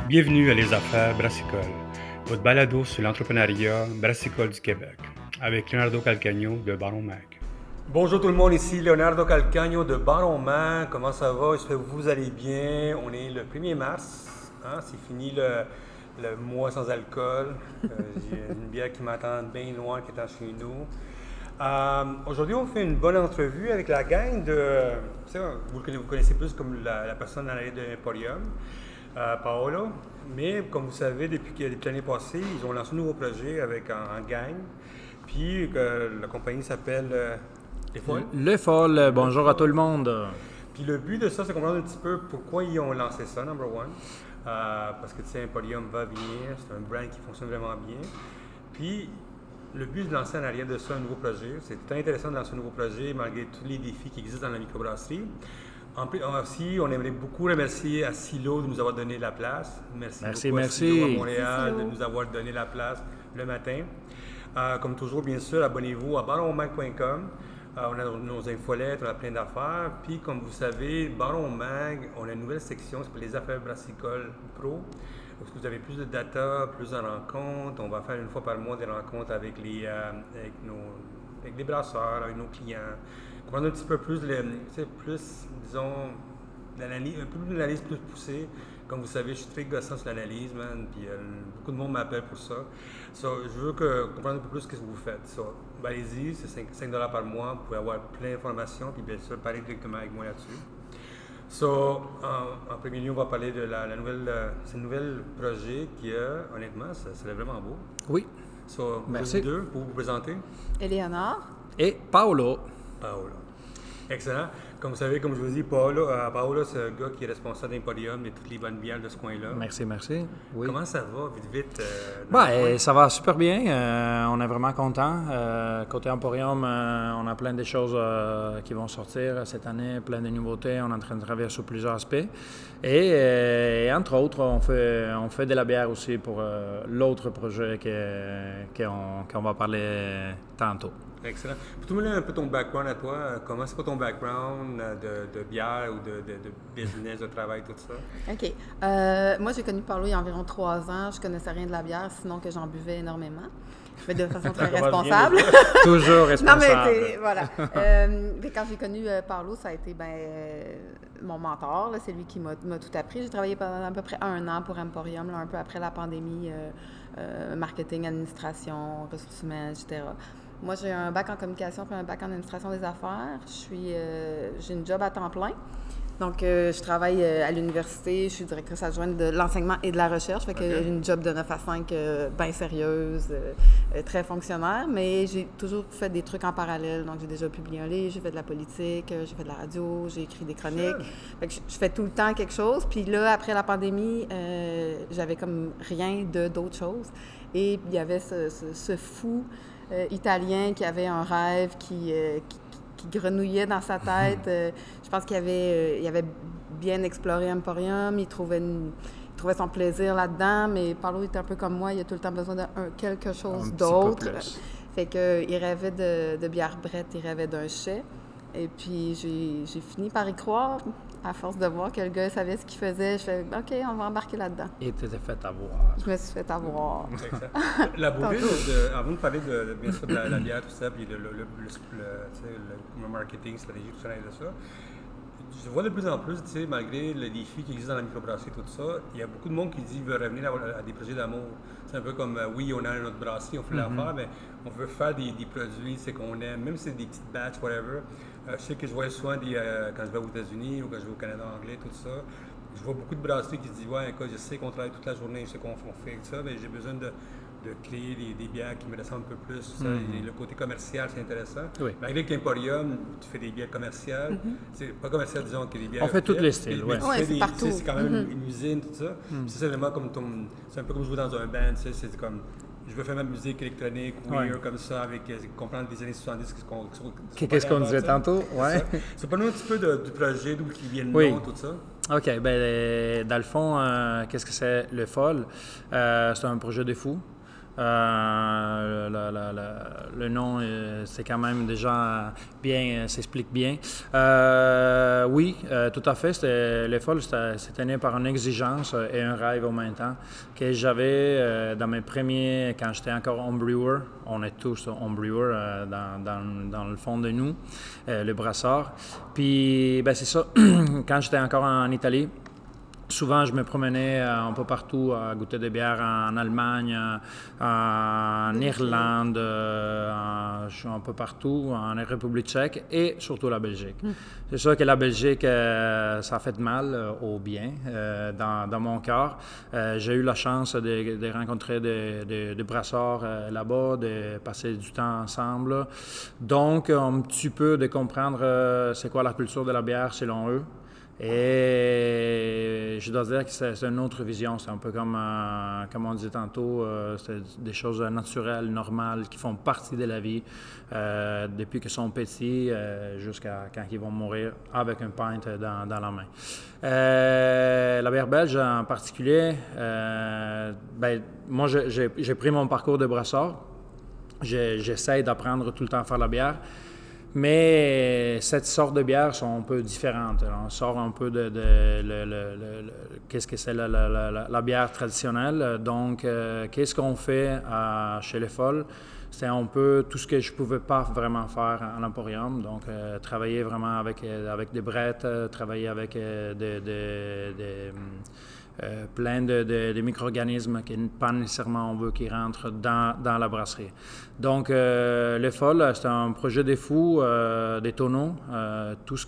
Bienvenue à Les Affaires Brassicole, votre balado sur l'entrepreneuriat brassicole du Québec, avec Leonardo Calcagno de Baron Mag. Bonjour tout le monde, ici Leonardo Calcagno de Baron Mag. Comment ça va? J'espère que vous allez bien. On est le 1er mars, c'est fini le mois sans alcool. J'ai une bière qui m'attend bien loin, qui est chez nous. Aujourd'hui, on fait une bonne entrevue avec la gang de... Vous connaissez plus comme la personne dans l'allée de l'Emporium, Paolo. Mais comme vous savez, depuis l'année passée, ils ont lancé un nouveau projet avec un gang. Puis la compagnie s'appelle Les Folles. Le Folle, bonjour à tout le monde. Puis le but de ça, c'est comprendre un petit peu pourquoi ils ont lancé ça, number one. Parce que tu sais, Emporium va venir, c'est un brand qui fonctionne vraiment bien. Puis le but de lancer en arrière de ça un nouveau projet, c'est très intéressant de lancer un nouveau projet malgré tous les défis qui existent dans la microbrasserie. En plus, aussi, on aimerait beaucoup remercier à Silo de nous avoir donné la place. Merci beaucoup à Silo à Montréal de nous avoir donné la place le matin. Comme toujours, bien sûr, abonnez-vous à baronmag.com. On a nos infolettes, on a plein d'affaires. Puis, comme vous savez, Baron Mag, on a une nouvelle section, c'est pour les affaires brassicoles pro. Parce que vous avez plus de data, plus de rencontres. On va faire une fois par mois des rencontres avec les brasseurs, avec nos clients. Comprendre un petit peu plus, disons, l'analyse, un peu plus d'analyse plus poussée. Comme vous savez, je suis très gossant sur l'analyse, man, puis beaucoup de monde m'appelle pour ça. Je veux comprendre un peu plus ce que vous faites. Allez-y, c'est 5 $ par mois, vous pouvez avoir plein d'informations, puis bien sûr, parler directement avec moi là-dessus. En premier lieu, on va parler de ce nouvel projet qui est, honnêtement, ça c'est vraiment beau. Oui. Merci. Vous deux, pour vous présenter. Eleonore. Et Paolo. Excellent. Comme vous savez, comme je vous dis, Paolo, c'est un gars qui est responsable d'Emporium et toutes les bonnes bières de ce coin-là. Merci. Oui. Comment ça va, vite? Ça va super bien. On est vraiment contents. Côté Emporium, on a plein de choses qui vont sortir cette année, plein de nouveautés. On est en train de travailler sur plusieurs aspects. Et entre autres, on fait de la bière aussi pour l'autre projet qu'on va parler tantôt. Excellent. Peux-tu me donner un peu ton background à toi? Comment c'est quoi ton background de bière ou de business, de travail, tout ça? OK. Moi, j'ai connu Paolo il y a environ 3 ans. Je connaissais rien de la bière, sinon que j'en buvais énormément. Mais de façon très responsable. Toujours responsable. Non, mais voilà. Quand j'ai connu Paolo, ça a été mon mentor. Là, c'est lui qui m'a tout appris. J'ai travaillé pendant à peu près 1 an pour Emporium, là, un peu après la pandémie, marketing, administration, ressources humaines, etc. Moi, j'ai un bac en communication puis un bac en administration des affaires. J'ai une job à temps plein. Donc, je travaille à l'université. Je suis directrice adjointe de l'enseignement et de la recherche. Fait que j'ai une job de 9 à 5 bien sérieuse, très fonctionnaire. Mais j'ai toujours fait des trucs en parallèle. Donc, j'ai déjà publié un livre, j'ai fait de la politique, j'ai fait de la radio, j'ai écrit des chroniques. Fait que je fais tout le temps quelque chose. Puis là, après la pandémie, j'avais comme rien d'autre chose. Et il y avait ce fou italien qui avait un rêve qui grenouillait dans sa tête. Je pense qu'il avait bien exploré Emporium, il trouvait son plaisir là-dedans, mais Paolo est un peu comme moi, il a tout le temps besoin de quelque chose d'autre. Fait qu'il rêvait de bière brette, il rêvait d'un chai. Et puis j'ai fini par y croire. À force de voir que le gars savait ce qu'il faisait, je fais « OK, on va embarquer là-dedans ». Et tu t'es fait avoir. Je me suis fait avoir. La beauté, avant de parler bien sûr de la bière, tout ça, puis le marketing, stratégie, tout ça, et de ça, je vois de plus en plus, tu sais, malgré les défis qui existent dans la microbrasserie, tout ça, il y a beaucoup de monde qui dit veut revenir à des projets d'amour. C'est un peu comme, oui, on a notre brasserie, on fait l'affaire, mais on veut faire des produits, c'est qu'on aime, même si c'est des petites batches, whatever. Je sais que je vois souvent, quand je vais aux États-Unis ou quand je vais au Canada anglais, tout ça, je vois beaucoup de brasseries qui se disent, ouais, écoute, je sais qu'on travaille toute la journée, je sais qu'on fait ça, mais j'ai besoin de créer des bières qui me ressemblent un peu plus. Ça, et le côté commercial, c'est intéressant. Oui. Malgré qu'Emporium, tu fais des bières commerciales. C'est pas commercial, disons, que des bières. On fait tous les styles, oui. C'est partout. C'est quand même une usine, tout ça. C'est vraiment comme c'est un peu comme jouer dans un band. C'est comme, je veux faire ma musique électronique, weird, comme ça, avec comprendre des années 70. Qu'est-ce qu'on disait tantôt? Ouais. C'est pas nous un petit peu du projet, d'où qui vient le nom, tout ça? OK. Dans le fond, qu'est-ce que c'est le Folle? C'est un projet de fou. Le nom, c'est quand même déjà bien, s'explique bien. Oui, tout à fait. Les Folles, c'était né par une exigence et un rêve en même temps que j'avais dans mes premiers, quand j'étais encore homebrewer. On est tous homebrewer dans le fond de nous, le brassard. Puis, ben, c'est ça. Quand j'étais encore en Italie, souvent, je me promenais un peu partout à goûter des bières en Allemagne, en Irlande, je suis un peu partout, en République tchèque et surtout la Belgique. C'est sûr que la Belgique, ça fait mal au bien dans mon cœur. J'ai eu la chance de rencontrer des brasseurs là-bas, de passer du temps ensemble. Donc, un petit peu de comprendre c'est quoi la culture de la bière selon eux. Et je dois dire que c'est une autre vision. C'est un peu comme on disait tantôt, c'est des choses naturelles, normales, qui font partie de la vie depuis qu'ils sont petits jusqu'à quand ils vont mourir avec un pint dans la main. La bière belge en particulier, moi j'ai pris mon parcours de brasseur. J'essaie d'apprendre tout le temps à faire la bière. Mais cette sorte de bières sont un peu différentes. Alors, on sort un peu de qu'est-ce que c'est la bière traditionnelle. Donc, qu'est-ce qu'on fait chez les Folles? C'est un peu tout ce que je ne pouvais pas vraiment faire à l'Emporium. Donc, travailler vraiment avec des brettes, travailler avec plein de micro-organismes qui pas nécessairement on veut qu'ils rentrent dans la brasserie. Donc, les Folles, c'est un projet de fou, des tonneaux, toute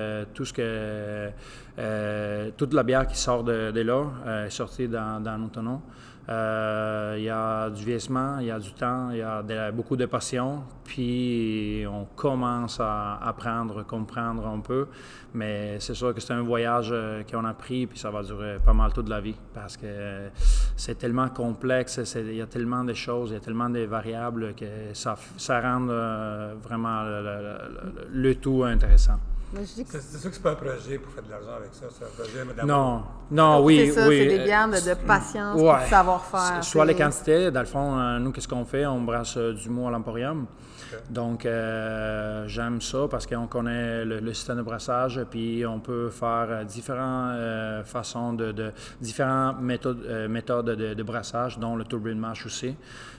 la bière qui sort de là est sortie dans nos tonneaux. Il y a du vieillissement, il y a du temps, il y a beaucoup de passion, puis on commence à apprendre, comprendre un peu, mais c'est sûr que c'est un voyage qu'on a pris, puis ça va durer pas mal toute la vie, parce que c'est tellement complexe, il y a tellement de choses, il y a tellement de variables que ça rend vraiment le tout intéressant. C'est sûr que c'est pas un projet pour faire de l'argent avec ça, c'est un projet oui. C'est ça, c'est des bières de patience, de savoir-faire. Soit les quantités, dans le fond, nous, qu'est-ce qu'on fait? On brasse du mou à l'Emporium. Okay. Donc, j'aime ça parce qu'on connaît le système de brassage, puis on peut faire différentes façons différentes méthodes de brassage, dont le turbine mash aussi.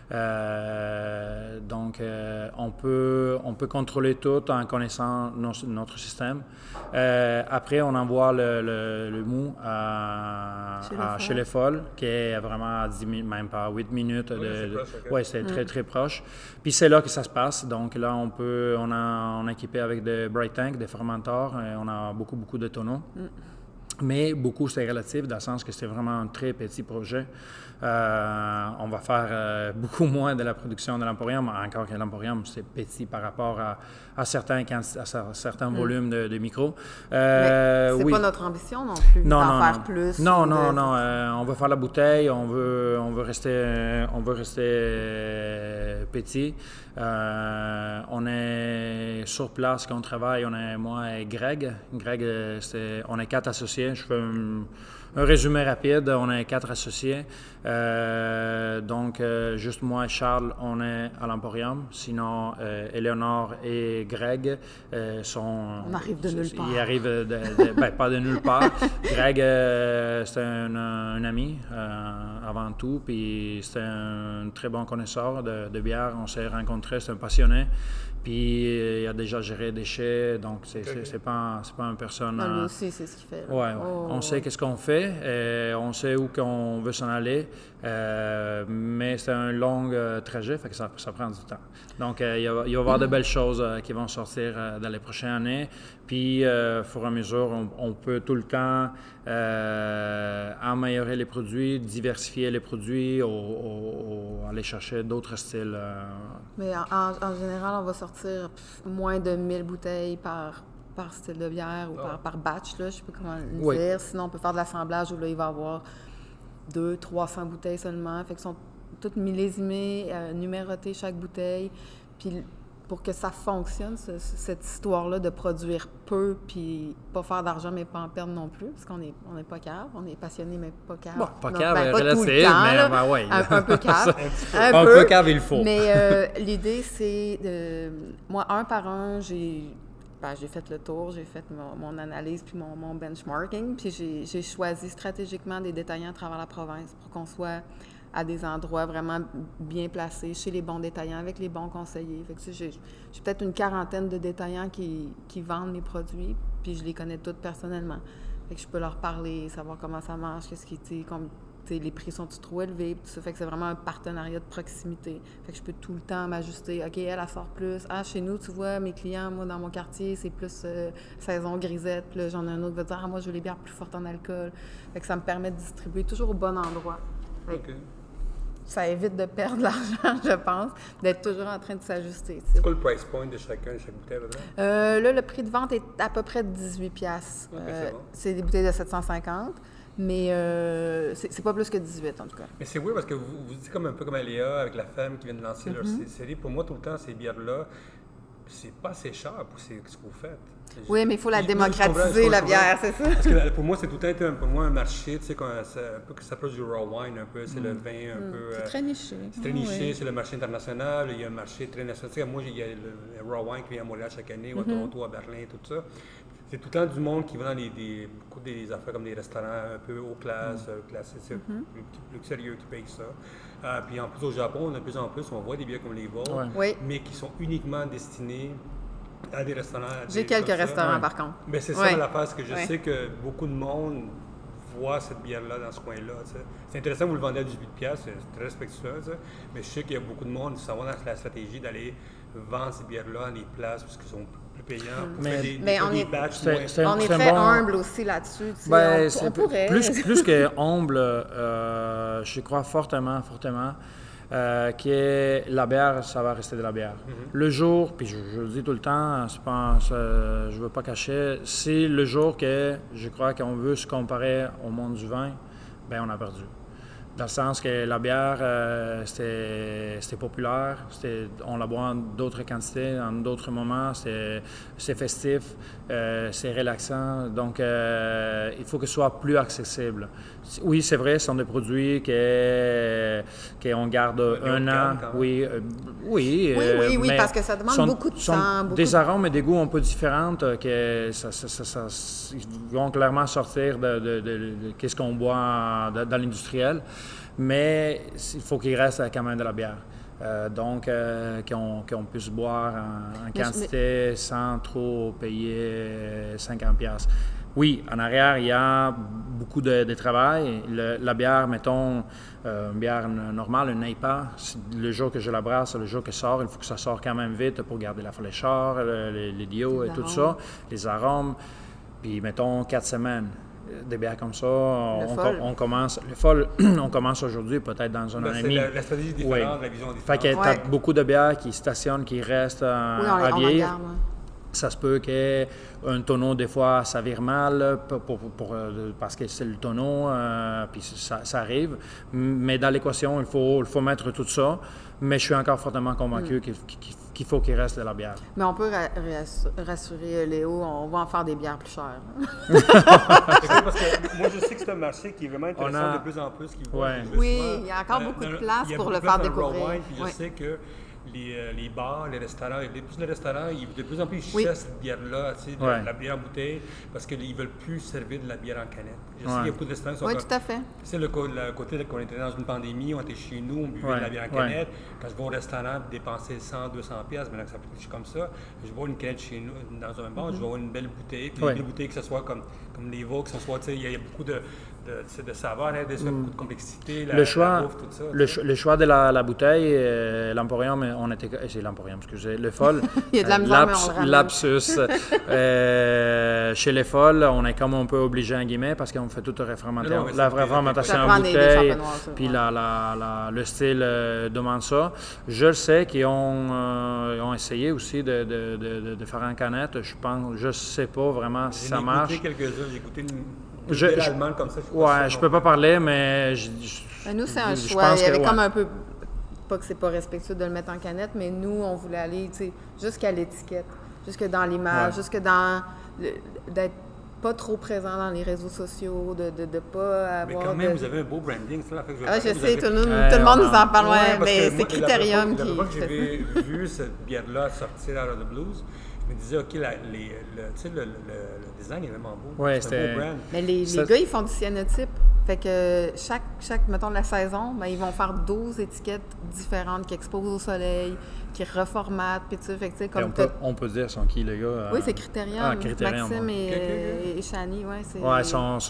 Donc, on peut contrôler tout en connaissant notre système. Après, on envoie le mou chez les Folles, qui est vraiment à 10 minutes, même pas 8 minutes. Oui, c'est très, très proche. Puis c'est là que ça se passe. Donc là, on est équipé avec des bright tanks, des fermenteurs, et on a beaucoup de tonneaux. Mais beaucoup, c'est relatif, dans le sens que c'est vraiment un très petit projet. On va faire beaucoup moins de la production de l'Emporium, encore que l'Emporium, c'est petit par rapport à certains volumes de micros. Mais c'est pas notre ambition non plus d'en faire plus. Non. On veut faire la bouteille, on veut rester petit. On est sur place quand on travaille, moi et Greg. Greg, on est 4 associés. Je fais un résumé rapide. On est 4 associés. Donc, juste moi et Charles, on est à l'Emporium. Sinon, Éléonore et Greg sont... On arrive de nulle part. Ils arrivent pas de nulle part. Greg, c'est un ami avant tout. Puis, c'est un très bon connaisseur de bière. On s'est rencontrés, c'est un passionné. Puis, il a déjà géré des déchets, donc c'est pas une personne... Non, lui aussi, c'est ce qu'il fait. Oui. On sait qu'est-ce qu'on fait, on sait où qu'on veut s'en aller, mais c'est un long trajet, fait que ça prend du temps. Donc, il va y avoir de belles choses qui vont sortir dans les prochaines années. Puis, au fur et à mesure, on peut tout le temps améliorer les produits, diversifier les produits, aller chercher d'autres styles. Mais en général, on va sortir moins de 1000 bouteilles par style de bière ou par batch, là, je ne sais pas comment le dire. Sinon, on peut faire de l'assemblage où là, il va y avoir 200-300 bouteilles seulement. Fait que sont toutes millésimées, numérotées chaque bouteille. Puis pour que ça fonctionne, cette histoire-là de produire peu puis pas faire d'argent mais pas en perdre non plus, parce qu'on n'est pas cave, on est passionné mais pas cave. Bon, pas Non, cave, ben, pas tout le relatif, temps, mais là. ben, ouais. Un peu cave. Un peu cave, il faut. Mais l'idée, c'est moi, un par un, j'ai fait le tour, j'ai fait mon analyse puis mon benchmarking, puis j'ai choisi stratégiquement des détaillants à travers la province pour qu'on soit à des endroits vraiment bien placés, chez les bons détaillants, avec les bons conseillers. Fait que j'ai peut-être une quarantaine de détaillants qui vendent mes produits, puis je les connais tous personnellement. Fait que je peux leur parler, savoir comment ça marche, qu'est-ce qui les prix sont trop élevés, tout ça. Fait que c'est vraiment un partenariat de proximité. Fait que je peux tout le temps m'ajuster. OK, elle sort plus. Ah, chez nous, tu vois, mes clients, moi, dans mon quartier, c'est plus saison grisette. Puis là, j'en ai un autre qui va dire, ah, moi, je veux les bières plus fortes en alcool. Fait que ça me permet de distribuer toujours au bon endroit. Fait que ça évite de perdre de l'argent, je pense, d'être toujours en train de s'ajuster. C'est quoi le price point de chaque bouteille, là? Là, le prix de vente est à peu près de 18$. C'est bon. C'est des bouteilles de 750$. Mais c'est pas plus que 18, en tout cas. Mais c'est oui parce que vous dites un peu comme Aléa avec la femme qui vient de lancer leur série. Pour moi, tout le temps, ces bières-là, c'est pas assez cher pour ce que vous faites. Oui, mais il faut la démocratiser, la bière, c'est ça? Parce que pour moi, c'est tout le temps été pour moi un marché, tu sais, un peu que ça s'appelle du raw wine, un peu, c'est le vin un peu... C'est très niché. C'est très niché, c'est le marché international, il y a un marché très national. Tu sais, moi, il y a le raw wine qui vient à Montréal chaque année, ou à Toronto, à Berlin, tout ça. C'est tout le temps du monde qui va dans beaucoup des affaires comme des restaurants un peu haut classe, c'est plus sérieux qui payent ça. Puis en plus au Japon, de plus en plus, on voit des bières comme les vôtres, mais qui sont uniquement destinées à des restaurants. J'ai quelques restaurants par contre. Mais c'est ça l'affaire, c'est que je sais que beaucoup de monde voit cette bière-là dans ce coin-là. T'sais. C'est intéressant que vous le vendez à 18$, c'est très respectueux, mais je sais qu'il y a beaucoup de monde qui s'en va dans la stratégie d'aller vendre ces bières-là dans des places parce qu'ils sont plus payants pour faire des batchs. On est très humble aussi là-dessus. On pourrait. Plus que humble, je crois fortement que la bière, ça va rester de la bière. Le jour, puis je le dis tout le temps, je ne veux pas cacher, c'est le jour que je crois qu'on veut se comparer au monde du vin, bien on a perdu. Dans le sens que la bière, c'était populaire, on la boit en d'autres quantités, en d'autres moments, c'est festif, c'est relaxant, donc il faut que ce soit plus accessible. Oui, c'est vrai, ce sont des produits qu'on garde un an. Oui, parce que ça demande beaucoup de temps. Des arômes et des goûts un peu différents que ils vont clairement sortir de qu'est-ce qu'on boit dans l'industriel. Mais il faut qu'il reste quand même de la bière. Donc, qu'on puisse boire en quantité sans trop payer 50$. Oui, en arrière, il y a beaucoup de travail. La bière, mettons, une bière normale, une IPA, le jour que je la brasse, le jour qu'elle sort, il faut que ça sorte quand même vite pour garder la fraîcheur, les dios et tout ça, les arômes. Puis, mettons, 4 semaines. Des bières comme ça, on commence. Le fall, on commence aujourd'hui, peut-être dans un an et demi. La stratégie est différente, la vision est différente. Fait que tu as beaucoup de bières qui stationnent, qui restent à vieillir. Ça se peut qu'un tonneau, des fois, ça vire mal parce que c'est le tonneau, puis ça arrive. Mais dans l'équation, il faut mettre tout ça. Mais je suis encore fortement convaincu qu'il faut qu'il reste de la bière. Mais on peut rassurer Léo, on va en faire des bières plus chères. Parce que moi, je sais que c'est un marché qui est vraiment intéressant de plus en plus. Oui, il y a encore beaucoup de place pour le faire découvrir. Je sais que les bars, les restaurants, les restaurants, de plus en plus, ils cherchent cette bière-là, la bière en bouteille, parce qu'ils ne veulent plus servir de la bière en canette. Je sais qu'il y a beaucoup de restaurants qui sont tout à fait. C'est le côté qu'on était dans une pandémie, on était chez nous, on buvait de la bière en canette. Quand je vais au restaurant dépenser 100-200$, maintenant que ça coûte comme ça, je vois une canette chez nous, dans un bar, je vois une belle bouteille, puis une belle bouteille que ce soit comme les vôtres, que ce soit, il y a beaucoup de saveurs, beaucoup de complexité, la bouffe, tout ça. Le choix de la bouteille, l'Emporium, c'est l'Emporium, excusez, le Foll. Il y a de la misère, mais on le lapsus. Chez les Folles, on est comme un peu obligé, en guillemets, parce qu'on fait toute la fermentation en bouteille, puis le style demande ça. Je le sais qu'ils ont essayé aussi de faire en canette. Je sais pas vraiment si ça marche. J'ai goûté quelques-uns, j'ai goûté comme ça. Je peux pas parler, mais nous, c'est un choix. Il y avait comme un peu pas que c'est pas respectueux de le mettre en canette, mais nous, on voulait aller, tu sais, jusqu'à l'étiquette, jusque dans l'image, jusque dans d'être pas trop présent dans les réseaux sociaux, de pas avoir... Mais quand même, vous avez un beau branding, c'est ça la fait que je veux Ah, je vous sais, avez- tout le monde nous en parle, Ouais, parce mais que c'est moi, Critérium la qui fois que fait ça. j'ai vu cette bière-là sortir out of the blues, je me disais, OK, tu sais, le design est vraiment beau. Ouais, c'est un beau brand. Mais les gars, ils font du cyanotype. Fait que chaque, mettons, de la saison, ben, ils vont faire 12 étiquettes différentes qui exposent au soleil, qui reformatent, puis tu sais, fait que, tu sais, comme on peut dire sont qui, les gars? Oui, c'est Critérium. Ah, Critérium, Maxime ouais. et Shani, ouais. Ouais,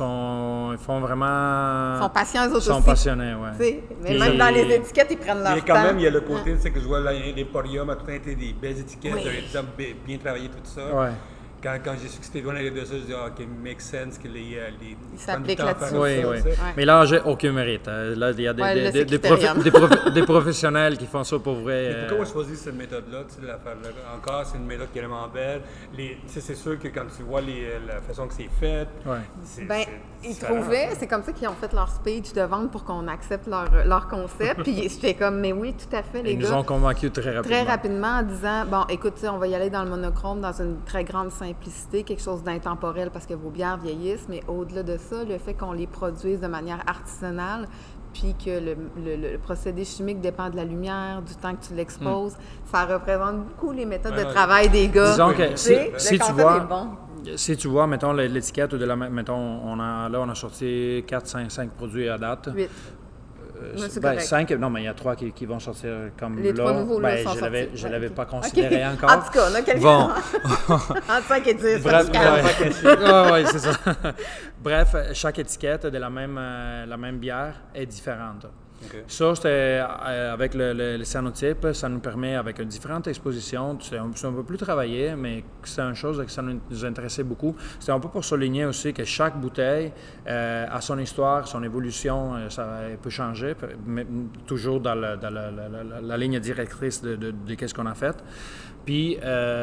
ils font vraiment... Ils sont patients, eux autres Ils sont aussi. passionnés, ouais. Tu sais, mais Puis- même dans les étiquettes, ils prennent leur Mais temps. quand même, il y a le côté, tu sais, que je vois l'Emporium a tout été des belles étiquettes, Oui. ils ont bien travaillé tout ça. Ouais. Quand j'ai su que c'était loin de ça, je dis, OK, make sense que les s'appliquent prennent du temps à faire Oui, ça, oui. tu sais. Mais là, j'ai aucun mérite. Là, il y a Ouais, là, c'est des Critérium. des professionnels qui font ça pour vrai. Mais pourquoi on choisit cette méthode-là, tu sais, l'affaire-là? Encore, c'est une méthode qui est vraiment belle. Tu sais, c'est sûr que quand tu vois la façon que c'est fait, Ouais. Ben, ils trouvaient, c'est comme ça qu'ils ont fait leur speech de vente pour qu'on accepte leur concept. Puis j'étais comme, mais oui, tout à fait, les Ils gars. nous ont convaincus très rapidement. Très rapidement en disant, bon, écoute, tu sais, on va y aller dans le monochrome, dans une très grande simplicité, quelque chose d'intemporel parce que vos bières vieillissent, mais au-delà de ça, le fait qu'on les produise de manière artisanale, puis que le procédé chimique dépend de la lumière, du temps que tu l'exposes, ça représente beaucoup les méthodes de travail des gars. Disons que Tu sais, si le tu concept vois... est bon. Si tu vois, mettons, l'étiquette de la... Mettons, on a sorti 5 produits à date. 8. c'est Ben, correct. 5, non, mais il y a 3 qui vont sortir comme Les là. 3 nouveaux, là, Ben, sont je l'avais, sortis. je l'avais Ok. pas Ok. considéré encore. En tout cas, on a quelqu'un Bon. entre 5 et 10. Bref, c'est calme. ouais, c'est ça. Bref, chaque étiquette de la même bière est différente. OK. Ça, c'était avec le cyanotype, ça nous permet, avec une différente exposition, c'est un peu plus travaillé, mais c'est une chose que ça nous intéressait beaucoup. C'était un peu pour souligner aussi que chaque bouteille a son histoire, son évolution, ça peut changer, mais toujours dans la ligne directrice de qu'est-ce qu'on a fait. Puis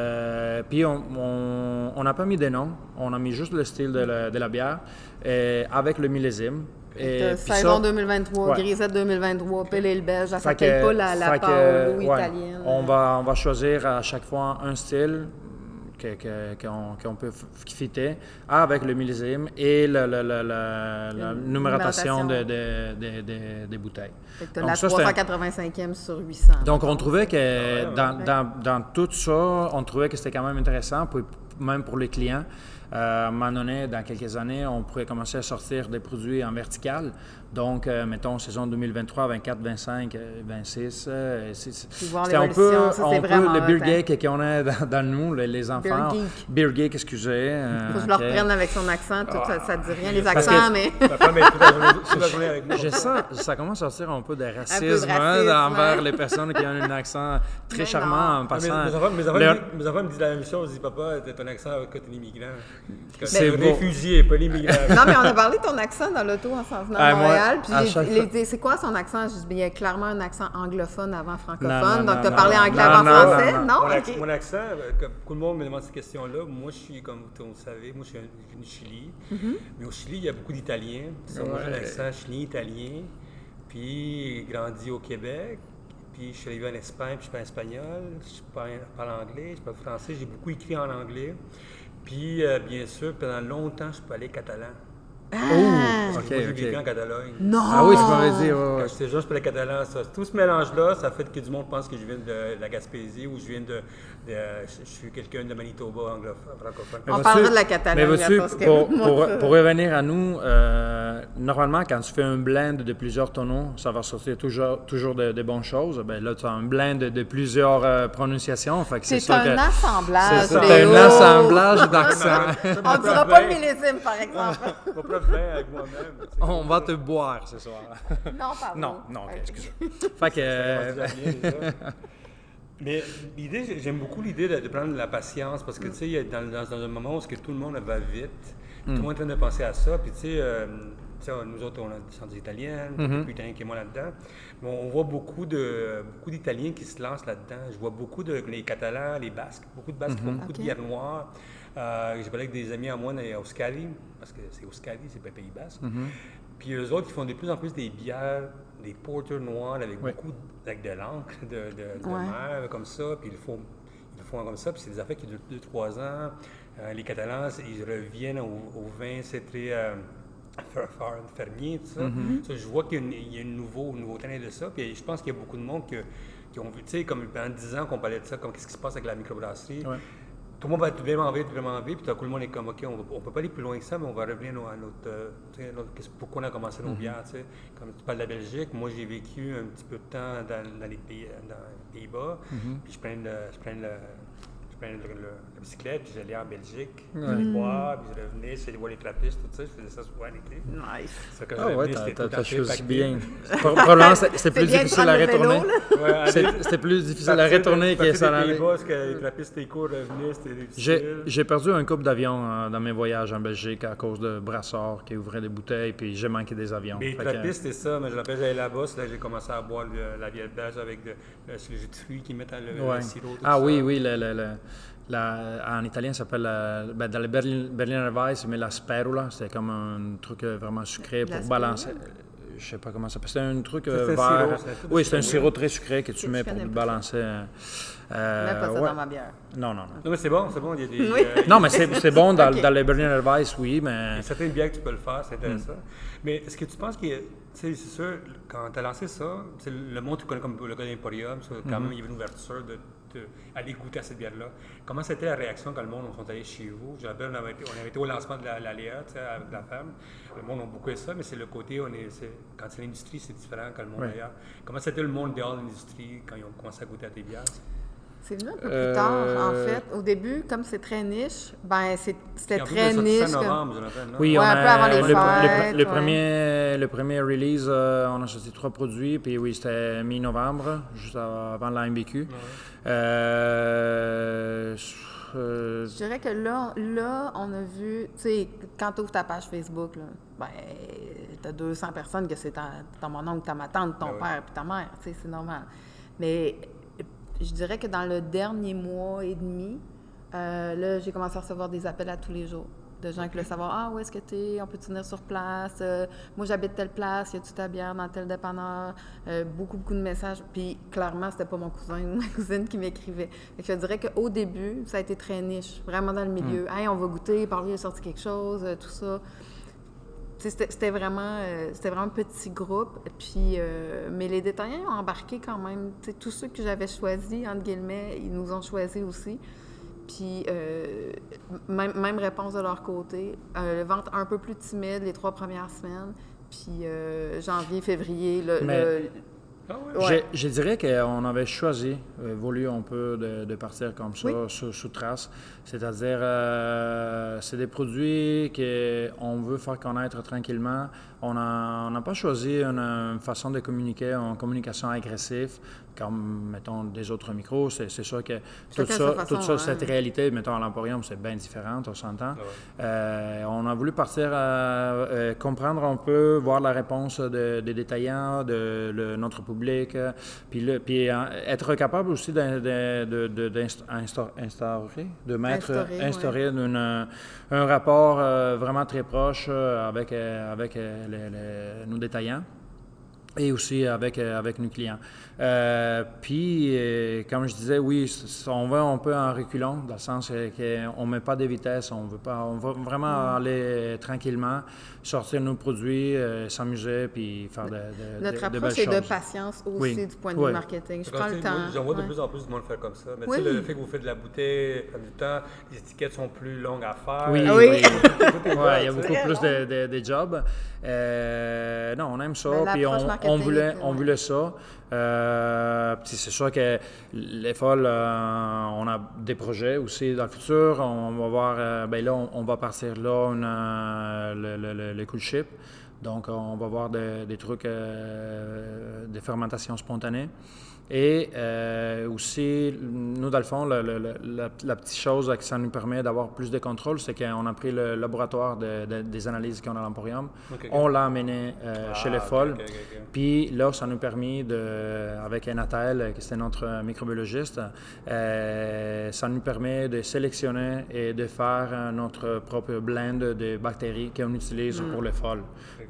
on n'a pas mis des noms, on a mis juste le style de la bière avec le millésime. Saison 2023, ouais. Grisette 2023, Pale Ale belge, ça Fait s'appelle que- pas la fait que, Paolo ouais, italienne. On va choisir à chaque fois un style qu'on peut fitter avec le millésime et la numérotation des bouteilles. Fait que t'as Donc la ça, c'était- 385e sur 800. Donc on trouvait que dans tout ça, on trouvait que c'était quand même intéressant, même pour les clients. À un moment donné, dans quelques années, on pourrait commencer à sortir des produits en vertical. Donc, mettons, saison 2023, 24, 25, 26. Puis voir C'était un peu, l'évolution, ça, c'est vraiment le beer hot, hein. geek qu'on a dans nous, les enfants. Beer geek. Beer geek, excusez. Faut que je le ok. reprenne avec son accent. Tout, ça dit rien, les Parce accents, que- mais... Ma femme est toute la journée avec moi. Ça commence à sortir un peu de racisme, racisme, envers hein. les personnes qui ont un accent très Mais charmant non. en Ah, passant. mes enfants leur- me disent la même chose. Ils disent, papa, t'as ton accent quand t'es immigrant. C'est le beau. réfugié, pas l'immigrant. Non, mais on a parlé de ton accent dans l'auto en s'en venant à Ah, moi, Montréal. Puis à chaque il a fois- dit, c'est quoi son accent? Je dis, il y a clairement un accent anglophone avant francophone. Non, Donc, tu as non, parlé non, anglais non, avant non, français? non, Non? Mon OK. accent, comme beaucoup de monde me demande ces questions-là. Moi, je suis, comme vous le savez, moi, je suis du Chili. Mais au Chili, il y a beaucoup d'Italiens. Moi, j'ai un accent chilien-italien. Puis, grandi au Québec. Puis, je suis arrivé en Espagne, puis je parle espagnol. Je parle anglais, je parle français. J'ai beaucoup écrit en anglais. Puis, bien sûr, pendant longtemps, je parlais catalan. Oh, ok, Moi, j'ai ok. vécu en Catalogne. Non! Ah oui, tu m'avais dit, ouais, Quand ouais. j'étais jeune, je parlais catalan. Tout ce mélange-là, ça fait que du monde pense que je viens de la Gaspésie ou je viens je suis quelqu'un de Manitoba francophone. On parlera de la Catalogne, Mais vois-tu, parce que pour revenir à nous, normalement, quand tu fais un blend de plusieurs tonneaux, ça va sortir toujours de bonnes choses. Ben là, tu as un blend de plusieurs prononciations. Fait que c'est sûr un que assemblage. c'est Léo. un assemblage d'accents. On dira pas le millésime, par exemple. Mon prof vin avec moi-même. On va te boire ce soir. Non, pardon. Non, ok, excuse-moi. Fait que... Mais l'idée, j'aime beaucoup l'idée de prendre la patience parce que, tu sais, dans un moment où tout le monde va vite, tout le monde est en train de penser à ça, puis tu sais, nous autres, on a des descendance italienne, plus d'Italiens que moi là-dedans, mais on voit beaucoup d'Italiens qui se lancent là-dedans. Je vois beaucoup les Catalans, les Basques, beaucoup de Basques qui font beaucoup de bière noire. J'ai parlé avec des amis à moi à Euskadi, parce que c'est Euskadi, c'est pas Pays Basque. Puis eux autres, ils font de plus en plus des bières, des porters noirs avec beaucoup avec de l'encre de mer, comme ça. Puis ils le font comme ça. Puis c'est des affaires qui durent 2-3 ans. Les Catalans, ils reviennent au vin, c'est très fermier, tout ça. Ça, je vois qu'il y a un nouveau talent de ça. Puis je pense qu'il y a beaucoup de monde qui ont vu, tu sais, comme pendant 10 ans qu'on parlait de ça, comme qu'est-ce qui se passe avec la microbrasserie. Tout le monde va être vraiment vite, puis tout à coup, le monde est comme, OK, on peut pas aller plus loin que ça, mais on va revenir à notre pourquoi on a commencé nos bières, tu sais. Comme tu parles de la Belgique, moi, j'ai vécu un petit peu de temps dans les Pays-Bas, puis je prends la bicyclette, puis j'allais en Belgique, j'allais boire, puis je revenais, j'allais voir les trappistes, tout ça, je faisais ça souvent l'été. Nice. Ça, quand je revenais, t'as choisi bien. Probablement, c'était plus difficile à retourner. C'était plus difficile à retourner que ça allait. Parce que les trappistes, les cours revenaient, c'était difficile. J'ai perdu un couple d'avions dans mes voyages en Belgique à cause de brasseurs qui ouvraient des bouteilles, puis j'ai manqué des avions. Les trappistes, c'était ça, mais je rappelle, j'allais là-bas, là, j'ai commencé à boire la vieille belge avec le jus de fruits qui mettent le sirop. Oui, en italien, ça s'appelle, dans le Berliner Weiss, mais la sperula, c'était comme un truc vraiment sucré pour balancer. Je sais pas comment ça s'appelle. C'était un truc vert. Oui, c'est un sirop très sucré que tu mets pour balancer. Mets pas ça dans ma bière. Non. Non, mais c'est bon. Il y a des, non, mais c'est bon dans le Berliner Weiss, oui, mais... Il y a certaines bières que tu peux le faire, c'est intéressant. Mais est-ce que tu penses que, c'est sûr, quand tu as lancé ça, le monde tu connais comme le gars d'Emporium, quand même, il y avait une ouverture d'aller goûter à cette bière-là. Comment c'était la réaction quand le monde sont allés chez vous? Je rappelle, on avait été au lancement de la Léa, avec la femme. Le monde a beaucoup aimé ça, mais c'est le côté, quand c'est l'industrie, c'est différent quand le monde est ailleurs. Comment c'était le monde dehors de l'industrie quand ils ont commencé à goûter à tes bières? C'est venu un peu plus tard, en fait. Au début, comme c'est très niche, c'était très niche. Novembre, oui, un peu avant les fêtes. Le premier release, on a sorti 3 produits, puis oui, c'était mi-novembre, juste avant la MBQ. Je dirais que là, on a vu, tu sais, quand tu ouvres ta page Facebook, là, t'as 200 personnes que c'est mon oncle, ma tante, ton père, puis ta mère, tu sais, c'est normal. Mais je dirais que dans le dernier mois et demi, là, j'ai commencé à recevoir des appels à tous les jours de gens qui voulaient savoir « où est-ce que t'es? On peut-tu venir sur place? Moi, j'habite telle place. Y a-tu ta bière dans tel dépanneur? » Beaucoup de messages. Puis, clairement, c'était pas mon cousin ou ma cousine qui m'écrivait. Je dirais qu'au début, ça a été très niche, vraiment dans le milieu. « Hey, on va goûter, par lui, il a sorti quelque chose, tout ça. » C'était vraiment un petit groupe, puis, mais les détaillants ont embarqué quand même. Tous ceux que j'avais choisis, entre guillemets, ils nous ont choisis aussi. Puis, même réponse de leur côté. Vente un peu plus timide les 3 premières semaines. Puis, janvier, février, Je dirais qu'on avait choisi, voulu un peu de partir comme ça, sous trace. C'est-à-dire, c'est des produits qu'on veut faire connaître tranquillement. On n'a pas choisi une façon de communiquer en communication agressive, comme, mettons, des autres micros. C'est sûr que toute cette réalité, mettons, à l'Emporium, c'est bien différent, on s'entend. On a voulu partir comprendre un peu, voir la réponse des détaillants, de notre public, puis être capable aussi d'instaurer un rapport vraiment très proche avec nos détaillants et aussi avec nos clients. Puis, comme je disais, oui, on va un peu en reculant, dans le sens qu'on ne met pas de vitesse, on va vraiment aller tranquillement, sortir nos produits, s'amuser, puis faire de belles choses. Notre approche est de patience aussi du point de vue marketing. Je prends le temps. J'en vois de plus en plus de monde faire comme ça. Mais tu sais, le fait que vous faites de la bouteille, prend du temps, les étiquettes sont plus longues à faire. Oui. Il y a beaucoup plus de jobs. Non, on aime ça, puis on voulait ça. C'est sûr que les folles, on a des projets aussi dans le futur. On va voir, là, on va partir là, le cool ship. Donc, on va voir des trucs de fermentation spontanée. Et aussi, nous, dans le fond, la petite chose que ça nous permet d'avoir plus de contrôle, c'est qu'on a pris le laboratoire des analyses qu'on a à l'Emporium. On l'a amené chez les folles. Puis là, ça nous a permis, avec Nathalie, qui c'est notre microbiologiste, ça nous permet de sélectionner et de faire notre propre blend de bactéries qu'on utilise pour les folles.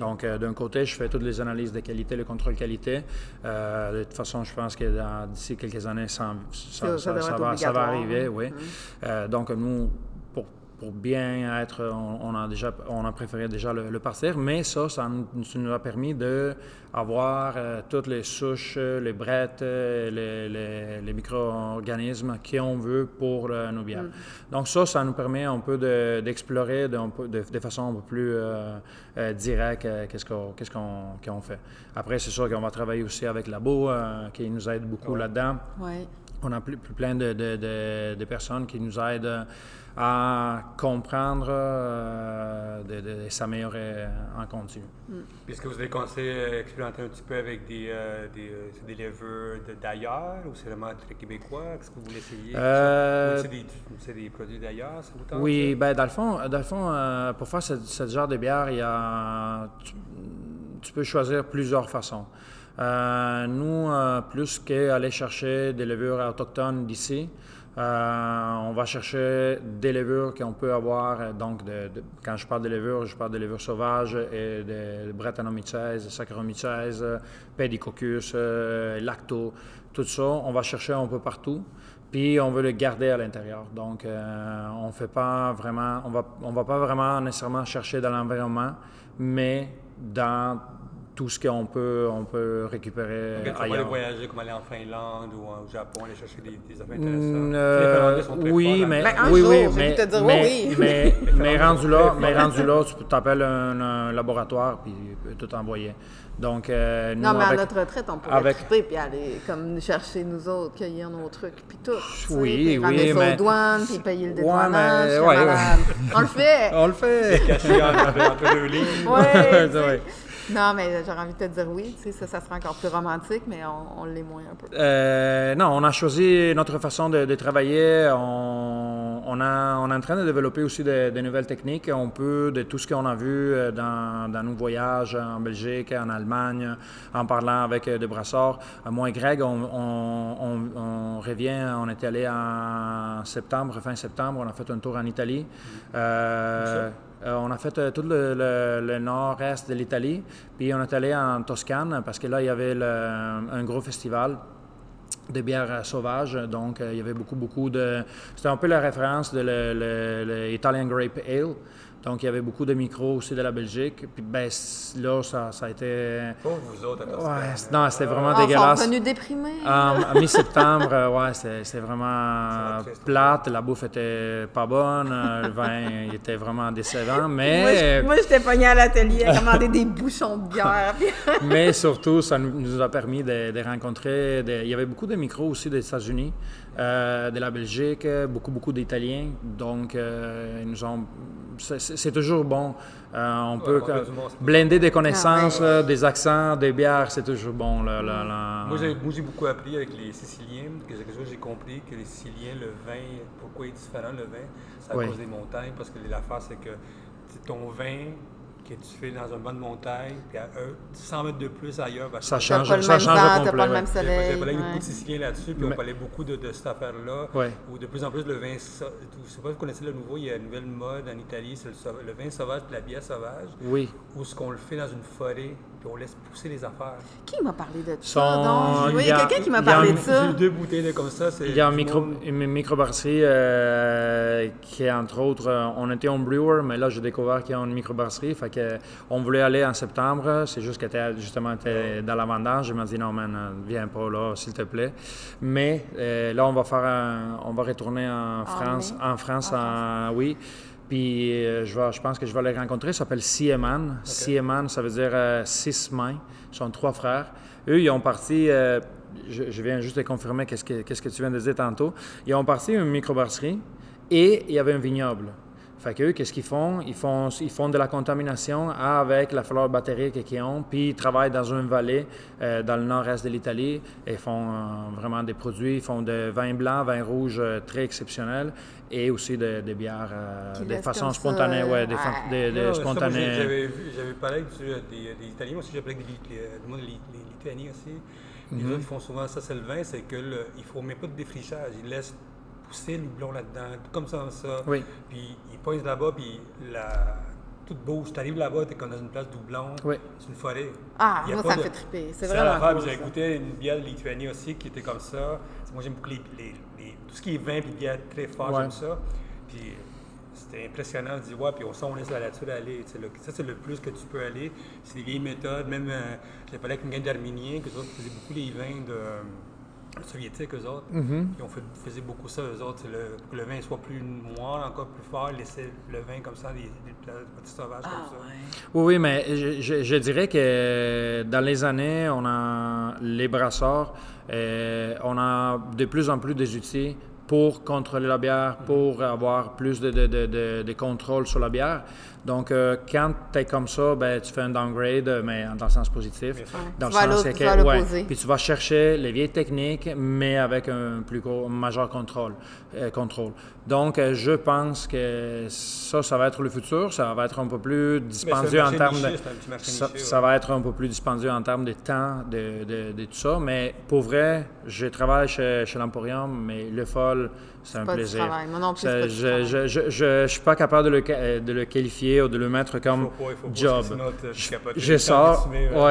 Donc, d'un côté, je fais toutes les analyses de qualité, le contrôle qualité. De toute façon, je pense que d'ici quelques années, ça va arriver, oui. Donc, nous, pour bien être, on a préféré déjà le partir, mais ça nous a permis d'avoir toutes les souches, les brettes, les micro-organismes qu'on veut pour nos bières. Donc ça nous permet un peu d'explorer de façon un peu plus directe qu'est-ce qu'on fait. Après, c'est sûr qu'on va travailler aussi avec Labo, qui nous aide beaucoup là-dedans. Ouais. On a plein de personnes qui nous aident à comprendre, de s'améliorer en continu. Est-ce que vous avez commencé à expérimenter un petit peu avec des levures d'ailleurs ou c'est vraiment très québécois? Est-ce que vous voulez essayer? C'est des produits d'ailleurs, ça vous tente? Oui, bien, dans le fond, pour faire ce genre de bière, tu peux choisir plusieurs façons. Nous, plus qu'aller chercher des levures autochtones d'ici, on va chercher des levures qu'on peut avoir. Donc, quand je parle de levures sauvages et de Brettanomyces, Saccharomyces, Pedicocus, Lacto, tout ça, on va chercher un peu partout. Puis on veut le garder à l'intérieur. Donc, on va pas vraiment nécessairement chercher dans l'environnement, mais dans tout ce qu'on peut récupérer ailleurs. On va aller voyager, comme aller en Finlande ou au Japon, aller chercher des affaires intéressantes. Les Finlandais sont très forts, mais rendu là, tu t'appelles un laboratoire puis tu peux tout envoyer. Donc, nous, non, mais à notre retraite, on pourrait triper puis aller comme chercher nous autres, cueillir nos trucs puis tout. Oui, ramener ça aux douanes puis payer le dédouanage. On le fait! On le fait! Caché entre deux lignes. Oui, non, mais j'aurais envie de te dire oui, tu sais, ça serait encore plus romantique, mais on l'est moins un peu. Non, on a choisi notre façon de travailler. On est en train de développer aussi de nouvelles techniques. On peut, de tout ce qu'on a vu dans nos voyages en Belgique, en Allemagne, en parlant avec des brasseurs. Moi et Greg, on revient, on est allé fin septembre, on a fait un tour en Italie. On a fait tout le nord-est de l'Italie, puis on est allé en Toscane parce que là, il y avait un gros festival de bières sauvages, donc il y avait beaucoup de... C'était un peu la référence de l'Italian Grape Ale. Donc, il y avait beaucoup de micros aussi de la Belgique. Puis, ben, là, ça a été... Pour vous autres, non, c'était vraiment dégueulasse. Ils sont venus déprimés. À mi-septembre, c'était vraiment plate. La bouffe était pas bonne. Le vin, il était vraiment décevant. Mais... Moi, j'étais pognée à l'atelier à commander des bouchons de bière. Mais surtout, ça nous a permis de rencontrer... Il y avait beaucoup de micros aussi des États-Unis, de la Belgique, beaucoup d'Italiens. Donc, ils nous ont... C'est toujours bon. On peut blender des connaissances, des accents, des bières, c'est toujours bon. Moi, j'ai beaucoup appris avec les Siciliens. Quelque chose j'ai compris que les Siciliens, le vin, pourquoi il est différent le vin, c'est à cause des montagnes. Parce que l'affaire, c'est que ton vin que tu fais dans une bonne montagne, puis à 100 mètres de plus ailleurs, ça change complet. T'as pas le même soleil. J'ai parlé avec beaucoup de Siciliens là-dessus, puis on parlait beaucoup de cette affaire-là, où de plus en plus le vin, je ne sais pas si vous connaissez le nouveau, il y a une nouvelle mode en Italie, c'est le vin sauvage et la bière sauvage, où ce qu'on le fait dans une forêt, puis on laisse pousser les affaires. Qui m'a parlé de ça? Il y a quelqu'un qui m'a parlé de ça. J'ai 2 bouteilles comme ça. Il y a une microbrasserie qui est, entre autres, on était en brewer, mais là, j'ai découvert qu'il y a une microbrasserie, fait que on voulait aller en septembre, c'est juste qu'elle était justement dans la vendange. Je m'ai dit non, man, viens pas là, s'il te plaît. Mais là, on va retourner en France, oui. Puis je pense que je vais les rencontrer. Ça s'appelle Sieman. Sieman, ça veut dire 6 mains. Ils sont 3 frères. Eux, ils ont parti. Je viens juste de confirmer qu'est-ce que tu viens de dire tantôt. Ils ont parti une microbrasserie et il y avait un vignoble. Fait qu'eux, qu'est-ce qu'ils font? Ils font de la contamination avec la flore bactérique qu'ils ont, puis ils travaillent dans une vallée dans le nord-est de l'Italie et font vraiment des produits. Ils font de vin blanc, vin rouge très exceptionnels et aussi de bières de façon spontanée. Spontanée. J'avais parlé avec des Italiens, moi aussi j'ai parlé avec les Lituaniens aussi. Les autres, ils font souvent ça, c'est le vin, c'est qu'il ne faut même pas de défrichage. Ils laissent pousser le houblon là-dedans, comme ça. Oui. Puis ils pointent là-bas, puis tout bouge. Tu arrives là-bas, tu es comme dans une place doublon, Oui. c'est une forêt. Ah, Il y a moi, pas ça de- me fait triper. C'est ça vraiment l'affaire, cool, j'avais ça. goûté une bière de Lituanie aussi qui était comme ça. Moi, j'aime beaucoup tout ce qui est vin et bière très fort, Ouais. j'aime ça. Puis c'était impressionnant. Je dis, ouais, puis on laisse la nature aller. Tu sais, ça, c'est le plus que tu peux aller. C'est des vieilles méthodes. Même, j'ai parlé avec une gang d'Arméniens, qu'eux autres faisaient beaucoup les vins soviétiques, eux autres. Puis on faisait beaucoup ça, eux autres. Que le vin soit plus noir, encore plus fort, laisser le vin comme ça, des petits sauvages comme ça. Oui, mais je dirais que dans les années, les brasseurs, on a de plus en plus des outils pour contrôler la bière, pour avoir plus de contrôle sur la bière. Donc, quand tu es comme ça, ben, tu fais un downgrade, mais dans le sens positif. Dans Tu vas le sens tu vas à l'opposé. puis tu vas chercher les vieilles techniques, mais avec un majeur contrôle. Donc, je pense que ça va être le futur. Ça va être un peu plus dispendieux en termes de... Ça va être un peu plus dispendieux en termes de temps, de tout ça. Mais pour vrai, je travaille chez l'Emporium, mais le Foll, c'est un pas du plaisir. travail. Moi non plus, c'est pas du travail. Je suis pas capable de le qualifier ou de le mettre comme Il faut pas, job. sinon tu capotes. Je sors,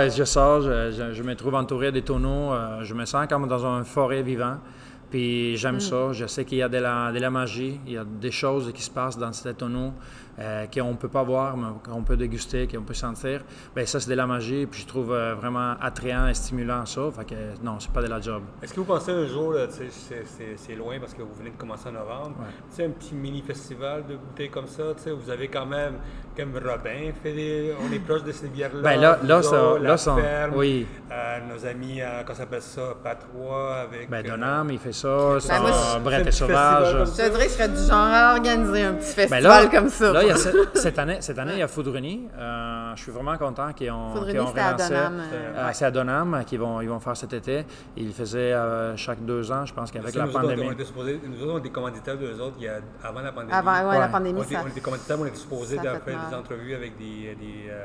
je me trouve entouré des tonneaux, je me sens comme dans une forêt vivante. Puis j'aime ça, je sais qu'il y a de la magie, il y a des choses qui se passent dans ces tonneaux qu'on ne peut pas voir, mais qu'on peut déguster, qu'on peut sentir. Bien, ça, c'est de la magie, puis je trouve vraiment attrayant et stimulant ça. Fait que non, c'est pas de la job. Est-ce que vous pensez un jour, là, tu sais, c'est loin parce que vous venez de commencer en novembre, tu sais, un petit mini-festival de bouteilles comme ça, tu sais, vous avez quand même, comme Robin, on est proche de ces bières-là. Ben là, la ça, ferme, oui. nos amis, comment ça s'appelle ça, Patois, avec... Ben, Donham, il fait ça, moi, Brett c'est et Sauvage. un Je te dirais que je serais du genre à organiser un petit Ben festival comme ça. Là, il y a cette année, il y a Foudreny. Je suis vraiment content qu'ils ont Foudreny, c'était à relancé. Donham. C'est à Donham qu'ils vont faire cet été. Ils le faisaient chaque 2 ans, je pense qu'avec la nous pandémie. Nous autres, on était commanditaires d'eux autres avant la pandémie. Avant Ouais. la pandémie, On était commanditaires, on était supposés ça de fait faire mal. des entrevues avec des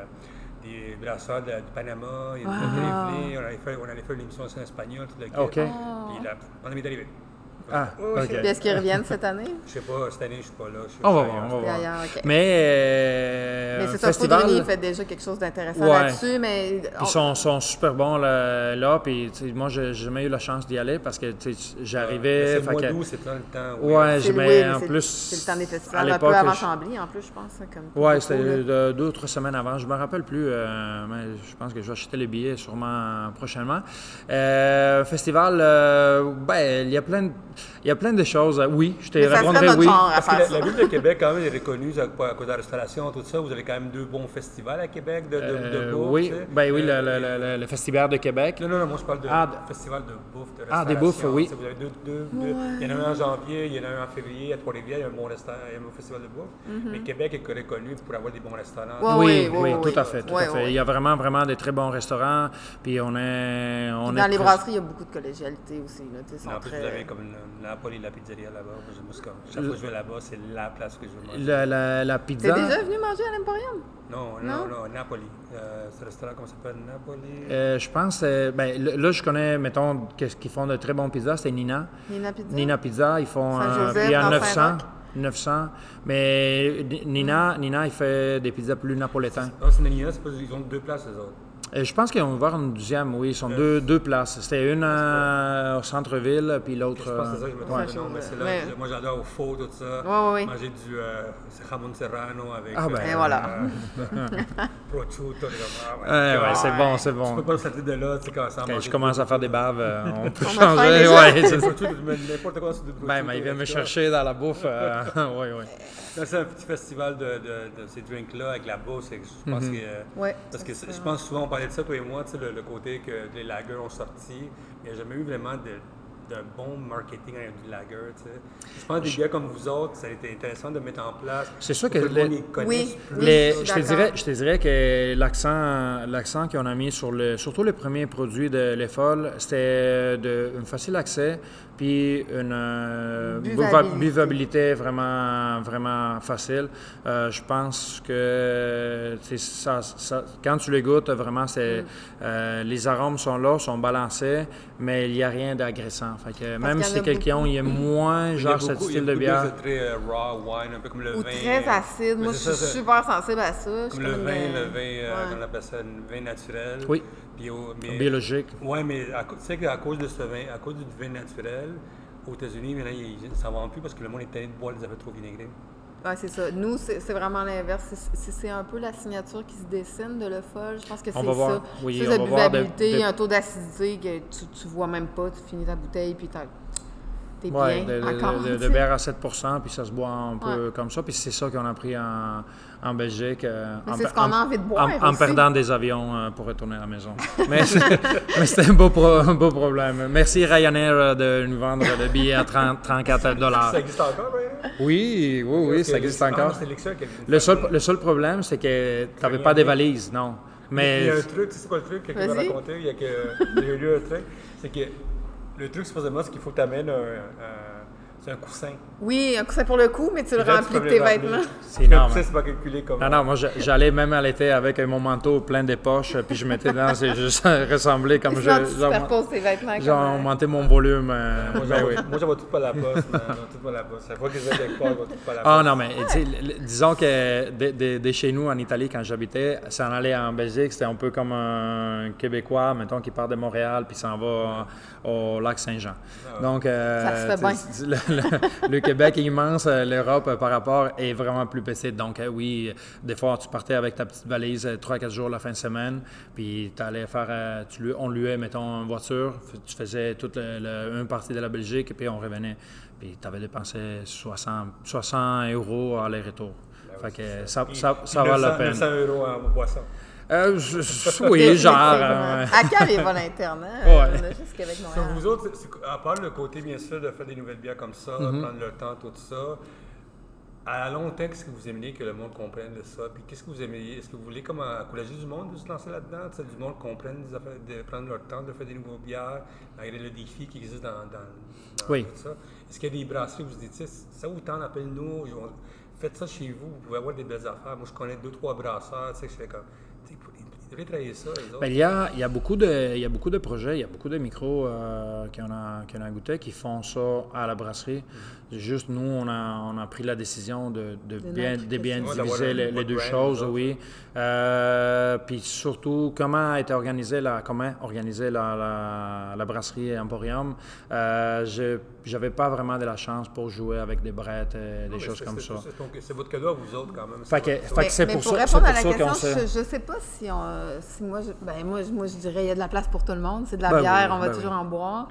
brasseurs du Panama. Il y a Wow. des on allait faire une émission en espagnol, tout le kit. OK. Puis la pandémie est arrivée. Ah, OK. Puis est-ce qu'ils reviennent cette année? Je sais pas, cette année, je suis pas là. On va je suis voir, ailleurs. on va voir. Ailleurs, OK. Mais Mais c'est ça, festival, Foudreny fait déjà quelque chose d'intéressant Ouais. là-dessus, mais... ils sont super bons là. Puis tu sais, moi, j'ai jamais eu la chance d'y aller parce que tu sais, j'arrivais. C'est le fait mois que- d'août, c'est plein le temps. Ouais, C'est mais oui, en c'est- plus. c'est le temps des à festivals, un peu l'époque, avant je- Chambly, en plus, je pense. Comme Ouais, beaucoup, c'était là. 2 ou 3 semaines avant. Je me rappelle plus, mais je pense que je vais acheter les billets sûrement prochainement. Festival, ben, il y a plein de choses. Oui, je te Mais ça serait répondrai notre oui. genre à Parce que faire la ça. ville de Québec, quand même, est reconnue à cause de la restauration, tout ça. Vous avez quand même 2 bons festivals à Québec de bouffe. Oui, tu sais. ben oui, le Festival de Québec. Non, moi je parle de Ah, festival de bouffe, de Ah, restauration. des bouffes, oui. Tu sais, vous avez deux. Il y en a un en janvier, il y en a un en février, à Trois-Rivières, il y a un bon restaurant, il y a un bon festival de bouffe. Mais Québec est reconnu pour avoir des bons restaurants. Ouais, Oui, oui, tout à fait. Ouais, Il ouais. y a vraiment des très bons restaurants. Puis on est Dans les brasseries, il y a beaucoup de collégialité aussi. Là, tu sais, En sont plus, très... vous avez comme Napoli, la pizzeria là-bas. Moi, chaque fois que je vais là-bas, c'est la place que je veux manger. la T'es pizza. déjà venu manger à l'Emporium? Non, Napoli. Ce restaurant, comment ça s'appelle? Napoli? Je pense, là, je connais, mettons, qu'est-ce qu'ils font de très bons pizzas, c'est Nina. Nina Pizza? Nina Pizza, ils font Saint-Joseph, puis à dans 900. Saint-Roch. 900. Mais Nina, il fait des pizzas plus napolitains. Non, c'est Nina, ils ont 2 places, eux autres. Je pense qu'ils vont ouvert une deuxième, oui. Ils sont deux places. C'était une au centre-ville, puis l'autre. Je pense que c'est ça que je me trompe. Ouais. Non, mais c'est là. Ouais. Moi, j'adore au faux, tout ça. Ouais. Manger du jamon serrano avec. Ah, ben. Et voilà. Prosciutto. C'est bon. Tu peux pas le sortir de là, tu sais, quand ça Quand je commence à faire des baves, on peut On a faim changer. déjà. Ouais, c'est ça. N'importe quoi, c'est du prosciutto. Ben, mais il vient me chercher dans la bouffe. Oui. Là, c'est un petit festival de ces drinks-là avec la bouffe. Je pense que. Ouais, Parce que ça, je pense souvent, on parlait de ça, toi et moi, tu sais, le côté que les lagers ont sorti. Il n'y a jamais eu vraiment de bon marketing avec du lager, tu sais. Je pense que des gars comme vous autres, ça a été intéressant de mettre en place. C'est sûr pour que le monde les connaisse Oui, plus. oui. Je te dirais que l'accent qu'on a mis surtout le premier produit de l'EFOL, c'était un facile accès, puis une buvabilité vraiment facile. Je pense que quand tu le goûtes, vraiment, les arômes sont là, sont balancés, mais il n'y a rien d'agressant. Fait que même si quelqu'un il aime moins genre ce style de bière. C'est très raw wine, un peu comme le vin. Ou très acide. Moi, je suis super sensible à ça. Comme le vin, on appelle ça un vin naturel. Oui. Biologique. Oui, mais tu sais qu'à cause de ce vin, à cause du vin naturel, aux États-Unis, maintenant, ça ne vend plus parce que le monde est tanné de boire des affaires trop vinaigrées. Oui, c'est ça. Nous, c'est vraiment l'inverse. C'est un peu la signature qui se dessine de Le Foll. Je pense que c'est ça. Oui, c'est de buvabilité, un taux d'acidité que tu vois même pas. Tu finis ta bouteille, puis t'es bien encore. De bière à 7%, puis ça se boit un peu comme ça. Puis c'est ça qu'on a pris en Belgique. C'est ce qu'on a envie de boire en perdant des avions pour retourner à la maison. mais c'était un beau problème. Merci Ryanair de nous vendre le billet à 34 $. Ça existe encore, Ryanair? Oui, ça existe encore. Le seul problème, c'est que tu n'avais pas de valises, non. Mais... Il y a un truc, tu sais quoi le truc? Quelqu'un m'a raconté, il y a eu un truc, c'est que le truc, supposément, c'est qu'il faut que tu amènes un coussin. Oui, un coussin pour le cou, mais tu le remplis de tes vêtements. C'est énorme. Ça, c'est pas calculé comme... Non, moi, j'allais même à l'été avec mon manteau plein de poches, puis je mettais dedans, c'est juste ressemblé comme tu superposes tes vêtements. J'ai augmenté mon volume. Moi, j'envoie tout pas la poste. Chaque fois que je vais quelque part, je vois tout pas la poste. Ah non, mais disons que de chez nous, en Italie, quand j'habitais, ça en allait en Belgique, c'était un peu comme un Québécois, mettons, qui part de Montréal, puis s'en va au lac Saint-Jean. Donc, ça se fait bien. Le Québec est immense, l'Europe par rapport est vraiment plus petite. Donc oui, des fois tu partais avec ta petite valise 3-4 jours la fin de semaine, puis tu allais faire, on louait, mettons, une voiture, tu faisais toute une partie de la Belgique, puis on revenait. Puis tu avais dépensé 60 € aller-retour. Fait que ça vaut la peine. 900 € en boisson. Oui, genre. À Cal, il va l'Internet. Ouais. Juste Québec-Montréal. Sur vous autres, à part le côté, bien sûr, de faire des nouvelles bières comme ça, prendre le temps, tout ça, à long terme, qu'est-ce que vous aimeriez que le monde comprenne de ça? Puis qu'est-ce que vous aimeriez? Est-ce que vous voulez, comme à Coulager du Monde, de se lancer là-dedans? Du monde comprenne des affaires, de prendre leur temps de faire des nouvelles bières, malgré le défi qui existe dans tout ça? Est-ce qu'il y a des brasseries où vous vous dites, ça vous tente, appelle-nous, faites ça chez vous, vous pouvez avoir des belles affaires. Moi, je connais 2-3 brasseurs, tu sais, je fais comme... Ils devraient travailler ça, les autres. Ben, il y a beaucoup de projets, il y a beaucoup de micros qu'on a goûté qui font ça à la brasserie. Juste nous, on a pris la décision de bien diviser les deux choses, oui. Puis surtout, comment organiser la brasserie Emporium. J'avais pas vraiment de la chance pour jouer avec des brettes, des choses comme ça. C'est votre cadeau à vous autres, quand même. C'est pour ça répondre à la question, je sais pas si moi, je dirais il y a de la place pour tout le monde. C'est de la bière, on va toujours en boire.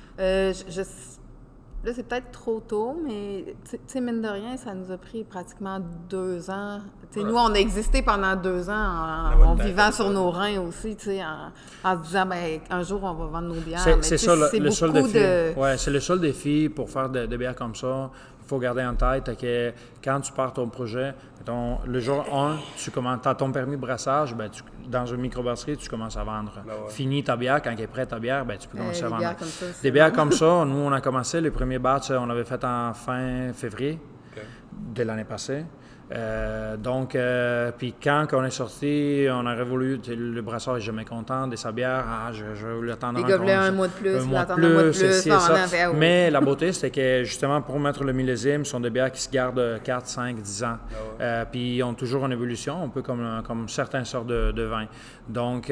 Là, c'est peut-être trop tôt, mais tu sais, mine de rien, ça nous a pris pratiquement 2 ans. Nous, on a existé pendant 2 ans en vivant sur nos reins aussi, en se disant, un jour, on va vendre nos bières. C'est ça le seul défi. Ouais, c'est le seul défi pour faire des bières comme ça. Il faut garder en tête que quand tu pars ton projet, le jour 1, tu as ton permis de brassage, dans une microbrasserie, tu commences à vendre. Finis ta bière, quand elle est prête ta bière, tu peux commencer à vendre. Des bières comme ça, nous, on a commencé, le premier batch, on l'avait fait en fin février de l'année passée. Puis quand on est sorti, on aurait voulu, le brasseur est jamais content de sa bière. Je vais l'attendre encore. Les gobelets un mois de plus, l'attendre un mois de plus. Mais la beauté, c'est que justement, pour mettre le millésime, ce sont des bières qui se gardent 4, 5, 10 ans. Puis ils ont toujours une évolution, un peu comme certaines sortes de vins. Donc,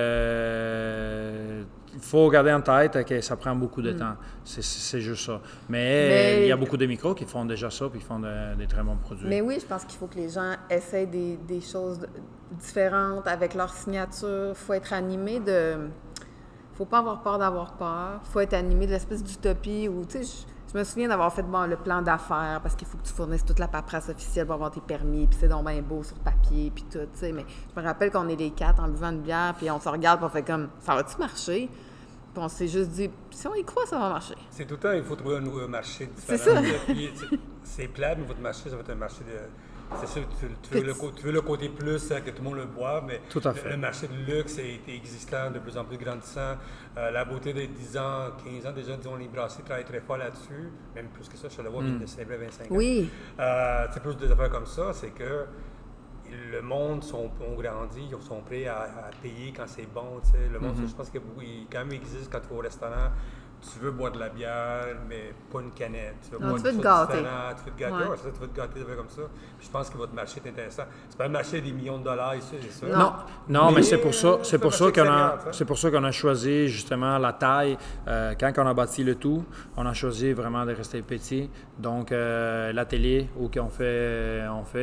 il faut garder en tête que ça prend beaucoup de temps. C'est juste ça. Mais il y a beaucoup de micros qui font déjà ça puis qui font des très bons produits. Mais oui, je pense qu'il faut que les gens essayent des choses différentes avec leur signature. Il faut être animé faut pas avoir peur d'avoir peur. Il faut être animé de l'espèce d'utopie où, tu sais, je me souviens d'avoir fait le plan d'affaires parce qu'il faut que tu fournisses toute la paperasse officielle pour avoir tes permis, puis c'est donc bien beau sur papier, puis tout, tu sais. Mais je me rappelle qu'on est les 4 en buvant une bière, puis on se regarde, puis on fait comme, ça va-tu marcher? Puis on s'est juste dit, si on y croit, ça va marcher. C'est tout le temps, il faut trouver un nouveau marché différent. C'est ça. C'est plate, mais votre marché, ça va être un marché de... C'est sûr, tu veux le côté plus que tout le monde le boit, mais tout à fait. Le marché de luxe est existant, de plus en plus grandissant. La beauté des 10 ans, 15 ans, déjà, disons, les brasseries travaillent très fort là-dessus. Même plus que ça, je le vois, de célébrer 25 ans. Oui. C'est plus des affaires comme ça, c'est que le monde ont grandi, ils sont prêts à payer quand c'est bon. T'sais. Le monde, je pense que quand même existe quand tu vas au restaurant, tu veux boire de la bière, mais pas une canette. Tu veux Non, boire tu veux une te chose gâter. différente, tu veux te gâter, Ouais. ouais, c'est ça, tu veux te gâter comme ça. Puis je pense que votre marché est intéressant. C'est pas un marché des millions de dollars ici, c'est ça. Non, mais c'est c'est pour un ça marché qu'on a, extérieur, ça. c'est pour ça qu'on a choisi justement la taille. Quand on a bâti le tout, on a choisi vraiment de rester petit. Donc l'atelier où on fait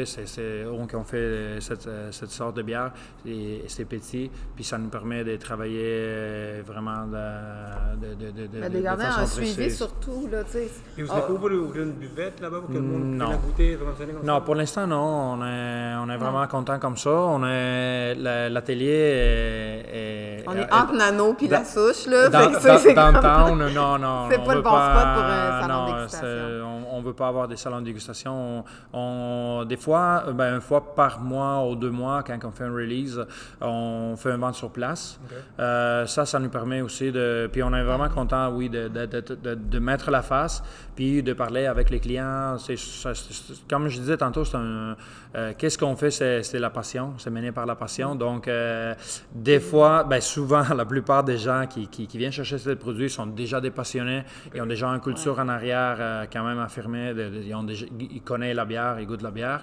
cette sorte de bière, c'est petit, puis ça nous permet de travailler vraiment De garder façon un suivi précise. surtout, là, tu sais. Et vous n'avez pas ouvrir une buvette là-bas pour que le monde Non. puisse la goûter, comme ça? Non, pour l'instant, non. On est vraiment content comme ça. L'atelier est... On est entre Nano puis la souche, là. Dans, fait que ça, c'est comme- downtown, non. C'est on pas le veut bon spot pour un salon non, de dégustation. On veut pas avoir des salons de dégustation. Des fois, une fois par mois ou 2 mois, quand on fait un release, on fait une vente sur place. Okay. Ça nous permet aussi de... Puis on est vraiment content, oui, de mettre la face, puis de parler avec les clients. Comme je disais tantôt, qu'est-ce qu'on fait, c'est la passion, c'est mené par la passion. Donc, des fois, souvent, la plupart des gens qui viennent chercher ces produits sont déjà des passionnés, ils ont déjà une culture en arrière quand même affirmée, ils connaissent la bière, ils goûtent la bière,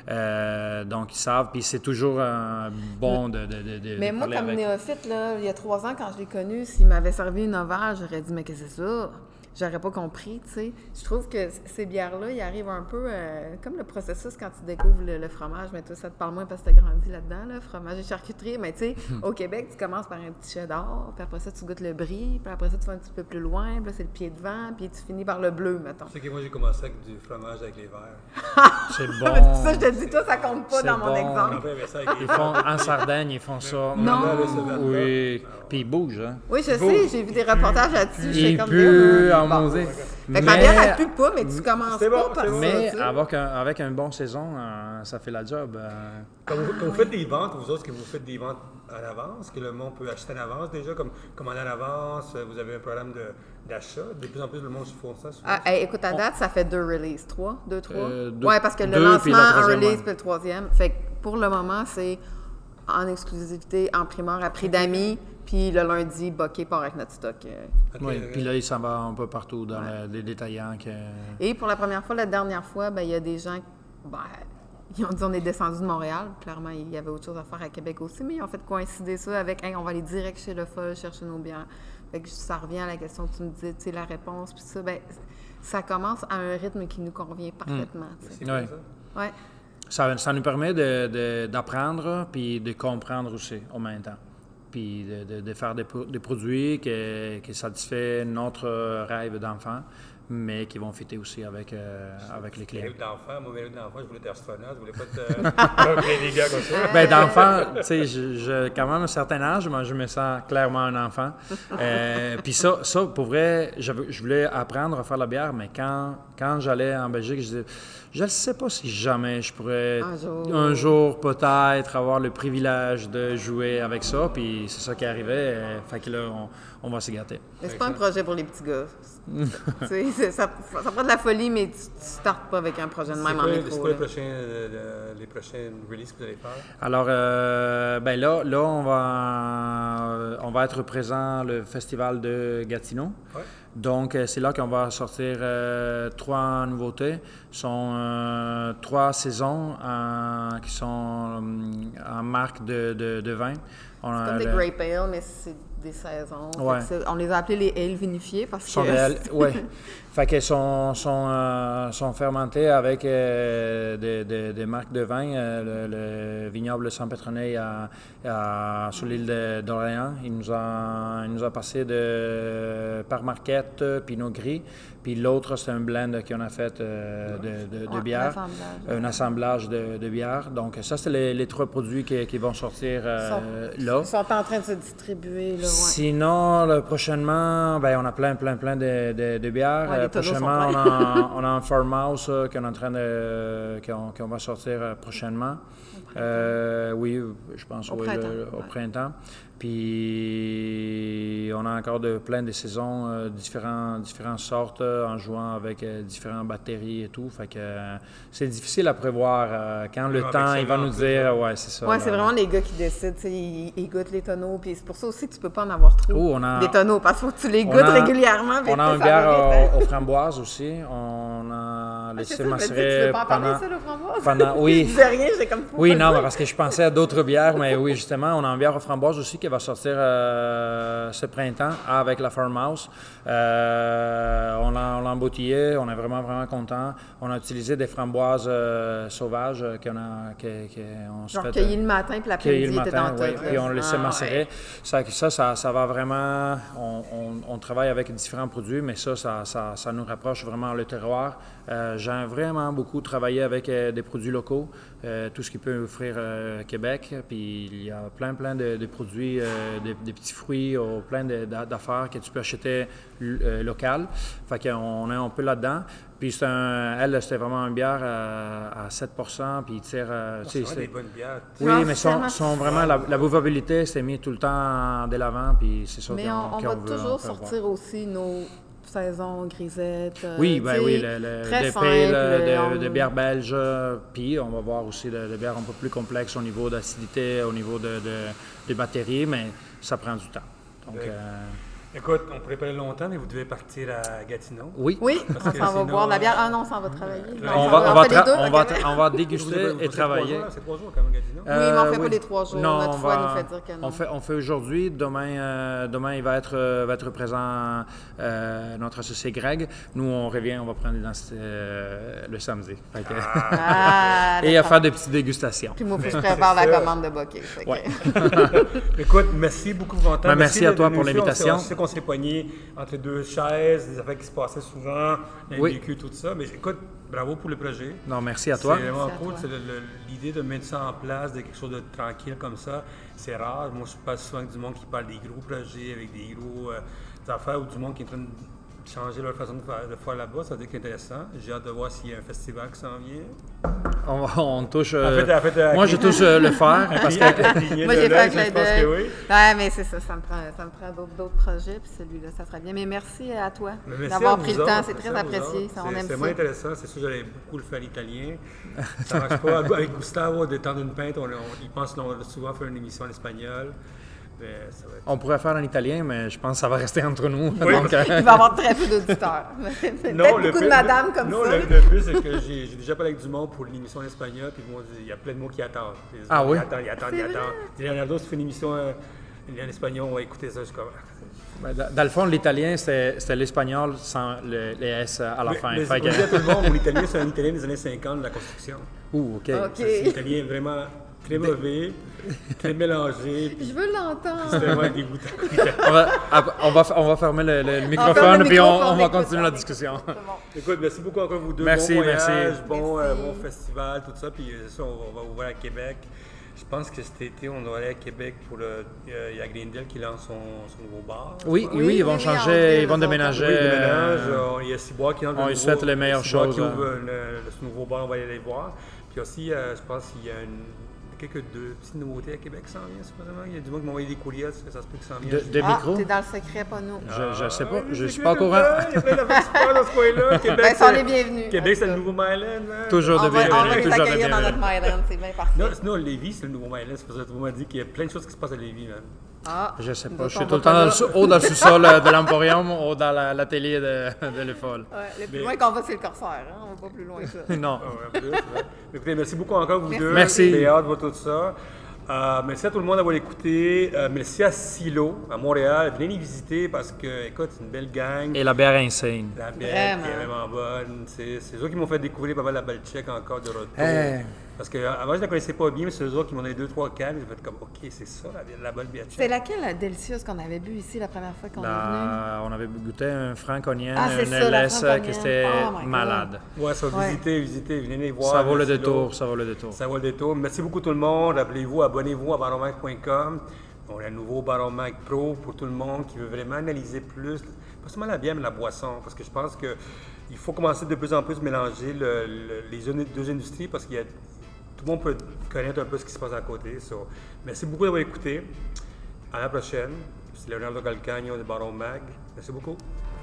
donc ils savent, puis c'est toujours bon de Mais moi, parler comme avec. néophyte, là, il y a 3 ans, quand je l'ai connu, s'il m'avait servi une ovale, j'aurais dit « Mais qu'est-ce que c'est ça? » J'aurais pas compris, tu sais. Je trouve que ces bières-là, ils arrivent un peu comme le processus quand tu découvres le fromage. Mais toi, ça te parle moins parce que tu as grandi là-dedans, là, fromage et charcuterie. Mais tu sais, au Québec, tu commences par un petit cheddar, puis après ça, tu goûtes le brie, puis après ça, tu vas un petit peu plus loin, puis là, c'est le pied de vent, puis tu finis par le bleu, mettons. Tu sais que moi, j'ai commencé avec du fromage avec les verres. C'est Mais bon. ça, je te dis, toi, ça compte pas C'est dans mon bon. exemple. Après, mais ça, avec les Ils font verres. en Sardaigne, ils font ça. Non. Oui. Puis ils bougent, hein. Oui, je sais, j'ai vu des reportages là-dessus. j'étais Il comme pue bon. en maudit. Fait que ma bière, elle pue pas, mais tu commences C'est bon, pas par c'est bon. ça, Mais tu sais. avec une bonne saison, ça fait la job. Quand vous faites des ventes, vous autres, que vous faites des ventes en avance, que le monde peut acheter en avance déjà, comme commander en avance, vous avez un programme d'achat. De plus en plus, le monde se font ça. souvent. Ah, hey, écoute, à date, ça fait 2 releases. 3? 2, 3? Deux- Ouais, parce que le 2 puis lancement, la un troisième, release, ouais. puis le 3e. Fait que pour le moment, c'est en exclusivité, en primeur, à prix d'amis, puis le lundi, booké part avec notre stock. Ok, Oui, ok. puis là, il s'en va un peu partout dans les détaillants. Et pour la première fois, la dernière fois, ben, il y a des gens, ils ont dit on est descendu de Montréal. Clairement, il y avait autre chose à faire à Québec aussi, mais ils ont fait coïncider ça avec hey, on va aller direct chez Le Foll chercher nos bières. Fait que ça revient à la question que tu me disais, tu sais, la réponse, puis ça, ben, ça commence à un rythme qui nous convient parfaitement. tu sais. C'est Ouais. bien ça. Ouais. Ça nous permet d'apprendre puis de comprendre aussi en même temps. Puis de faire des produits qui satisfait notre rêve d'enfant, mais qui vont fitter aussi avec les clients. Rêve d'enfant, moi, mes rêves d'enfant, je voulais être astronaute, je voulais pas être plein des gars comme ça. Ben d'enfant, tu sais, j'ai quand même un certain âge, moi je me sens clairement un enfant. Puis ça, pour vrai, je voulais apprendre à faire la bière, mais quand j'allais en Belgique, je disais, je ne sais pas si jamais je pourrais un jour peut-être avoir le privilège de jouer avec ça, puis c'est ça qui arrivait. Fait que là, on va se gâter. Mais c'est pas un projet pour les petits gars. Tu sais, ça prend de la folie, mais tu startes pas avec un projet de même en C'est métro. quoi là. les prochaines releases que vous allez faire? Alors, ben là, on va être présent le festival de Gatineau. Ouais. Donc, c'est là qu'on va sortir 3 nouveautés. Ce sont 3 saisons qui sont en marque de vin. C'est comme des Grape Ale, mais c'est des saisons. Ouais. Fait que on les a appelés les ale vinifiés parce que... Oui. Fait qu'elles sont fermentées avec des marques de vin. Le vignoble Saint-Pétronel sur l'île d'Orléans, il nous a passé par marquette, Pinot Gris. Puis l'autre, c'est un blend qu'on a fait de bière. Un assemblage de bière. Donc ça, c'est les 3 produits qui vont sortir là. Ils sont en train de se distribuer. Là, ouais. Sinon, prochainement, ben, on a plein de bières. Ouais, les tonneaux Prochainement, sont pleins. on a un farmhouse qu'on va sortir prochainement. Oui, je pense Au printemps. au printemps. Puis on a encore plein de saisons, différentes sortes, en jouant avec différentes batteries et tout. Fait que c'est difficile à prévoir. Quand le temps, il va nous dire, ouais, c'est ça. Ouais, c'est vraiment les gars qui décident. Ils goûtent les tonneaux. Puis c'est pour ça aussi que tu peux pas en avoir trop des tonneaux, parce qu'il faut que tu les goûtes régulièrement. On a une bière aux framboises aussi. On a laissé macérer. Tu veux pas en parler, ça, aux framboises? Oui. Je disais rien, j'ai comme fou. Oui, non, parce que je pensais à d'autres bières, mais oui, justement, on a une bière aux framboises aussi qui va sortir ce printemps avec la Farmhouse. On l'a embouteillé, on est vraiment, vraiment content. On a utilisé des framboises sauvages qu'on se fait... cueillir le matin, puis l'après-midi, était dans oui, tout. puis on le laissait macérer. Ouais. Ça va vraiment... On travaille avec différents produits, mais ça nous rapproche vraiment le terroir. J'aime vraiment beaucoup travailler avec des produits locaux, tout ce qui peut offrir Québec. Puis il y a plein de produits, des petits fruits, plein d'affaires que tu peux acheter local. Fait qu'on est un peu là-dedans. Puis c'était vraiment une bière à 7%, puis il tire... c'est vraiment des bonnes bières. Oui, mais sont vraiment... La buvabilité, c'est mis tout le temps de l'avant, puis c'est ça mais on va toujours sortir aussi nos saisons grisettes. Oui, des pales de bières belges, puis on va voir aussi des bières un peu plus complexes au niveau d'acidité, au niveau de batterie, mais ça prend du temps. Donc... Écoute, on pourrait parler longtemps, mais vous devez partir à Gatineau. Oui, on s'en va boire de la bière. Ah non, on s'en va travailler. On va déguster et travailler. C'est 3 jours quand même, Gatineau. Oui, mais on ne fait pas les 3 jours. Non, notre foi nous fait dire que non. On fait aujourd'hui. Demain, il va être présent notre associé Greg. Nous, on revient, on va prendre l'identité le samedi. Et à faire des petites dégustations. Puis moi, il faut que je prépare la commande de bokeh. Écoute, merci beaucoup pour votre temps. Merci à toi pour l'invitation. On s'est pognés entre deux chaises, des affaires qui se passaient souvent, vécu, tout ça. Mais écoute, bravo pour le projet. Non, merci à toi. C'est vraiment cool. C'est l'idée de mettre ça en place, de quelque chose de tranquille comme ça. C'est rare. Moi, je passe souvent avec du monde qui parle des gros projets, avec des gros affaires, ou du monde qui est en train de changer leur façon de faire là-bas. Ça veut dire que c'est intéressant. J'ai hâte de voir s'il y a un festival qui s'en vient. On touche... moi, je touche le fer. Parce que... Moi, j'ai fait un clin d'œil. Oui. Ouais, mais c'est ça. Ça me prend d'autres projets. Puis celui-là, ça sera bien. Mais merci à toi d'avoir pris le temps. C'est très apprécié. On aime ça. C'est vraiment intéressant. C'est sûr que j'allais beaucoup le faire italien. Ça marche pas. Avec Gustavo, de temps d'une pinte, il pense qu'on va souvent faire une émission en espagnol. On pourrait faire en italien, mais je pense que ça va rester entre nous. Oui, donc, il va y avoir très peu d'auditeurs. Peut-être beaucoup de madames comme ça. Non, le plus, c'est que j'ai déjà parlé avec du monde pour l'émission en espagnol, puis il y a plein de mots qui attendent. Oui? Ils attendent. Leonardo, si fait une émission en espagnol, on va écouter ça. Dans le fond, l'italien, c'était l'espagnol sans les S à la fin. Mais je dis à tout le monde, mon italien, c'est un italien des années 50 de la construction. OK. C'est l'italien vraiment... très mauvais, très mélangé. Je veux l'entendre. C'est vraiment dégoûtant. On va fermer le microphone puis on va continuer la discussion. Bon. Écoute, merci beaucoup encore vous deux. Merci, bon voyage, bon festival, tout ça. Puis ça, on va ouvrir à Québec. Je pense que cet été, on doit aller à Québec pour il y a Greendale qui lance son nouveau bar. Oui, ils vont changer, ils vont déménager. Oui, ils déménagent. Il y a Ciboire qui lance on lui souhaite les meilleures choses. Qui ouvre ce nouveau bar, on va aller les voir. Puis aussi, je pense qu'il y a quelques petites nouveautés à Québec qui s'en viennent, supposément. Il y a du monde qui m'a envoyé des courriers, ça se peut que ça s'en vienne. De micros? T'es dans le secret, pas nous. Je sais pas, je suis pas au courant. Il y a plein d'affaires qui se passent dans ce coin-là. Québec, sont les bienvenus. Québec, c'est le nouveau Myland. Toujours de bienvenue. On va les accueillir dans notre Myland, c'est bien parfait. Non, Lévis, c'est le nouveau Myland. C'est pour ça que tu m'as dit qu'il y a plein de choses qui se passent à Lévis, man. Je sais pas, je suis tout le temps dans le sous-sol de l'Emporium ou dans l'atelier de l'EFOL. Le plus loin qu'on va, c'est le Corsaire. On va pas plus loin que ça. Non. Écoutez, merci beaucoup encore, vous deux. Merci. J'ai hâte de voir tout ça. Merci à tout le monde d'avoir écouté. Merci à Silo, à Montréal. Venez les visiter parce que, écoute, c'est une belle gang. Et la bière est insane. La bière qui est vraiment bonne. C'est eux qui m'ont fait découvrir pas mal la Baltchek encore de retour. Parce qu'avant, je ne la connaissais pas bien, mais c'est eux autres qui m'ont donné 2-3 cannes. J'ai fait comme, OK, c'est ça, la bonne bière tchèque. C'est laquelle, la Delicious, qu'on avait bu ici la première fois qu'on est venu? On avait goûté un franconienne, un LS qui était malade. Ouais, ça va visiter, venez les voir. Ça vaut le détour, ça vaut le détour. Ça vaut le détour. Merci beaucoup tout le monde. Rappelez-vous, abonnez-vous à baronmac.com. On a un nouveau Baron Mac Pro pour tout le monde qui veut vraiment analyser plus, pas seulement la bière, mais la boisson. Parce que je pense qu'il faut commencer de plus en plus à mélanger les deux industries parce qu'il y a tout le monde peut connaître un peu ce qui se passe à côté. Merci beaucoup d'avoir écouté. À la prochaine. C'est Leonardo Calcagno de Baron Mag. Merci beaucoup.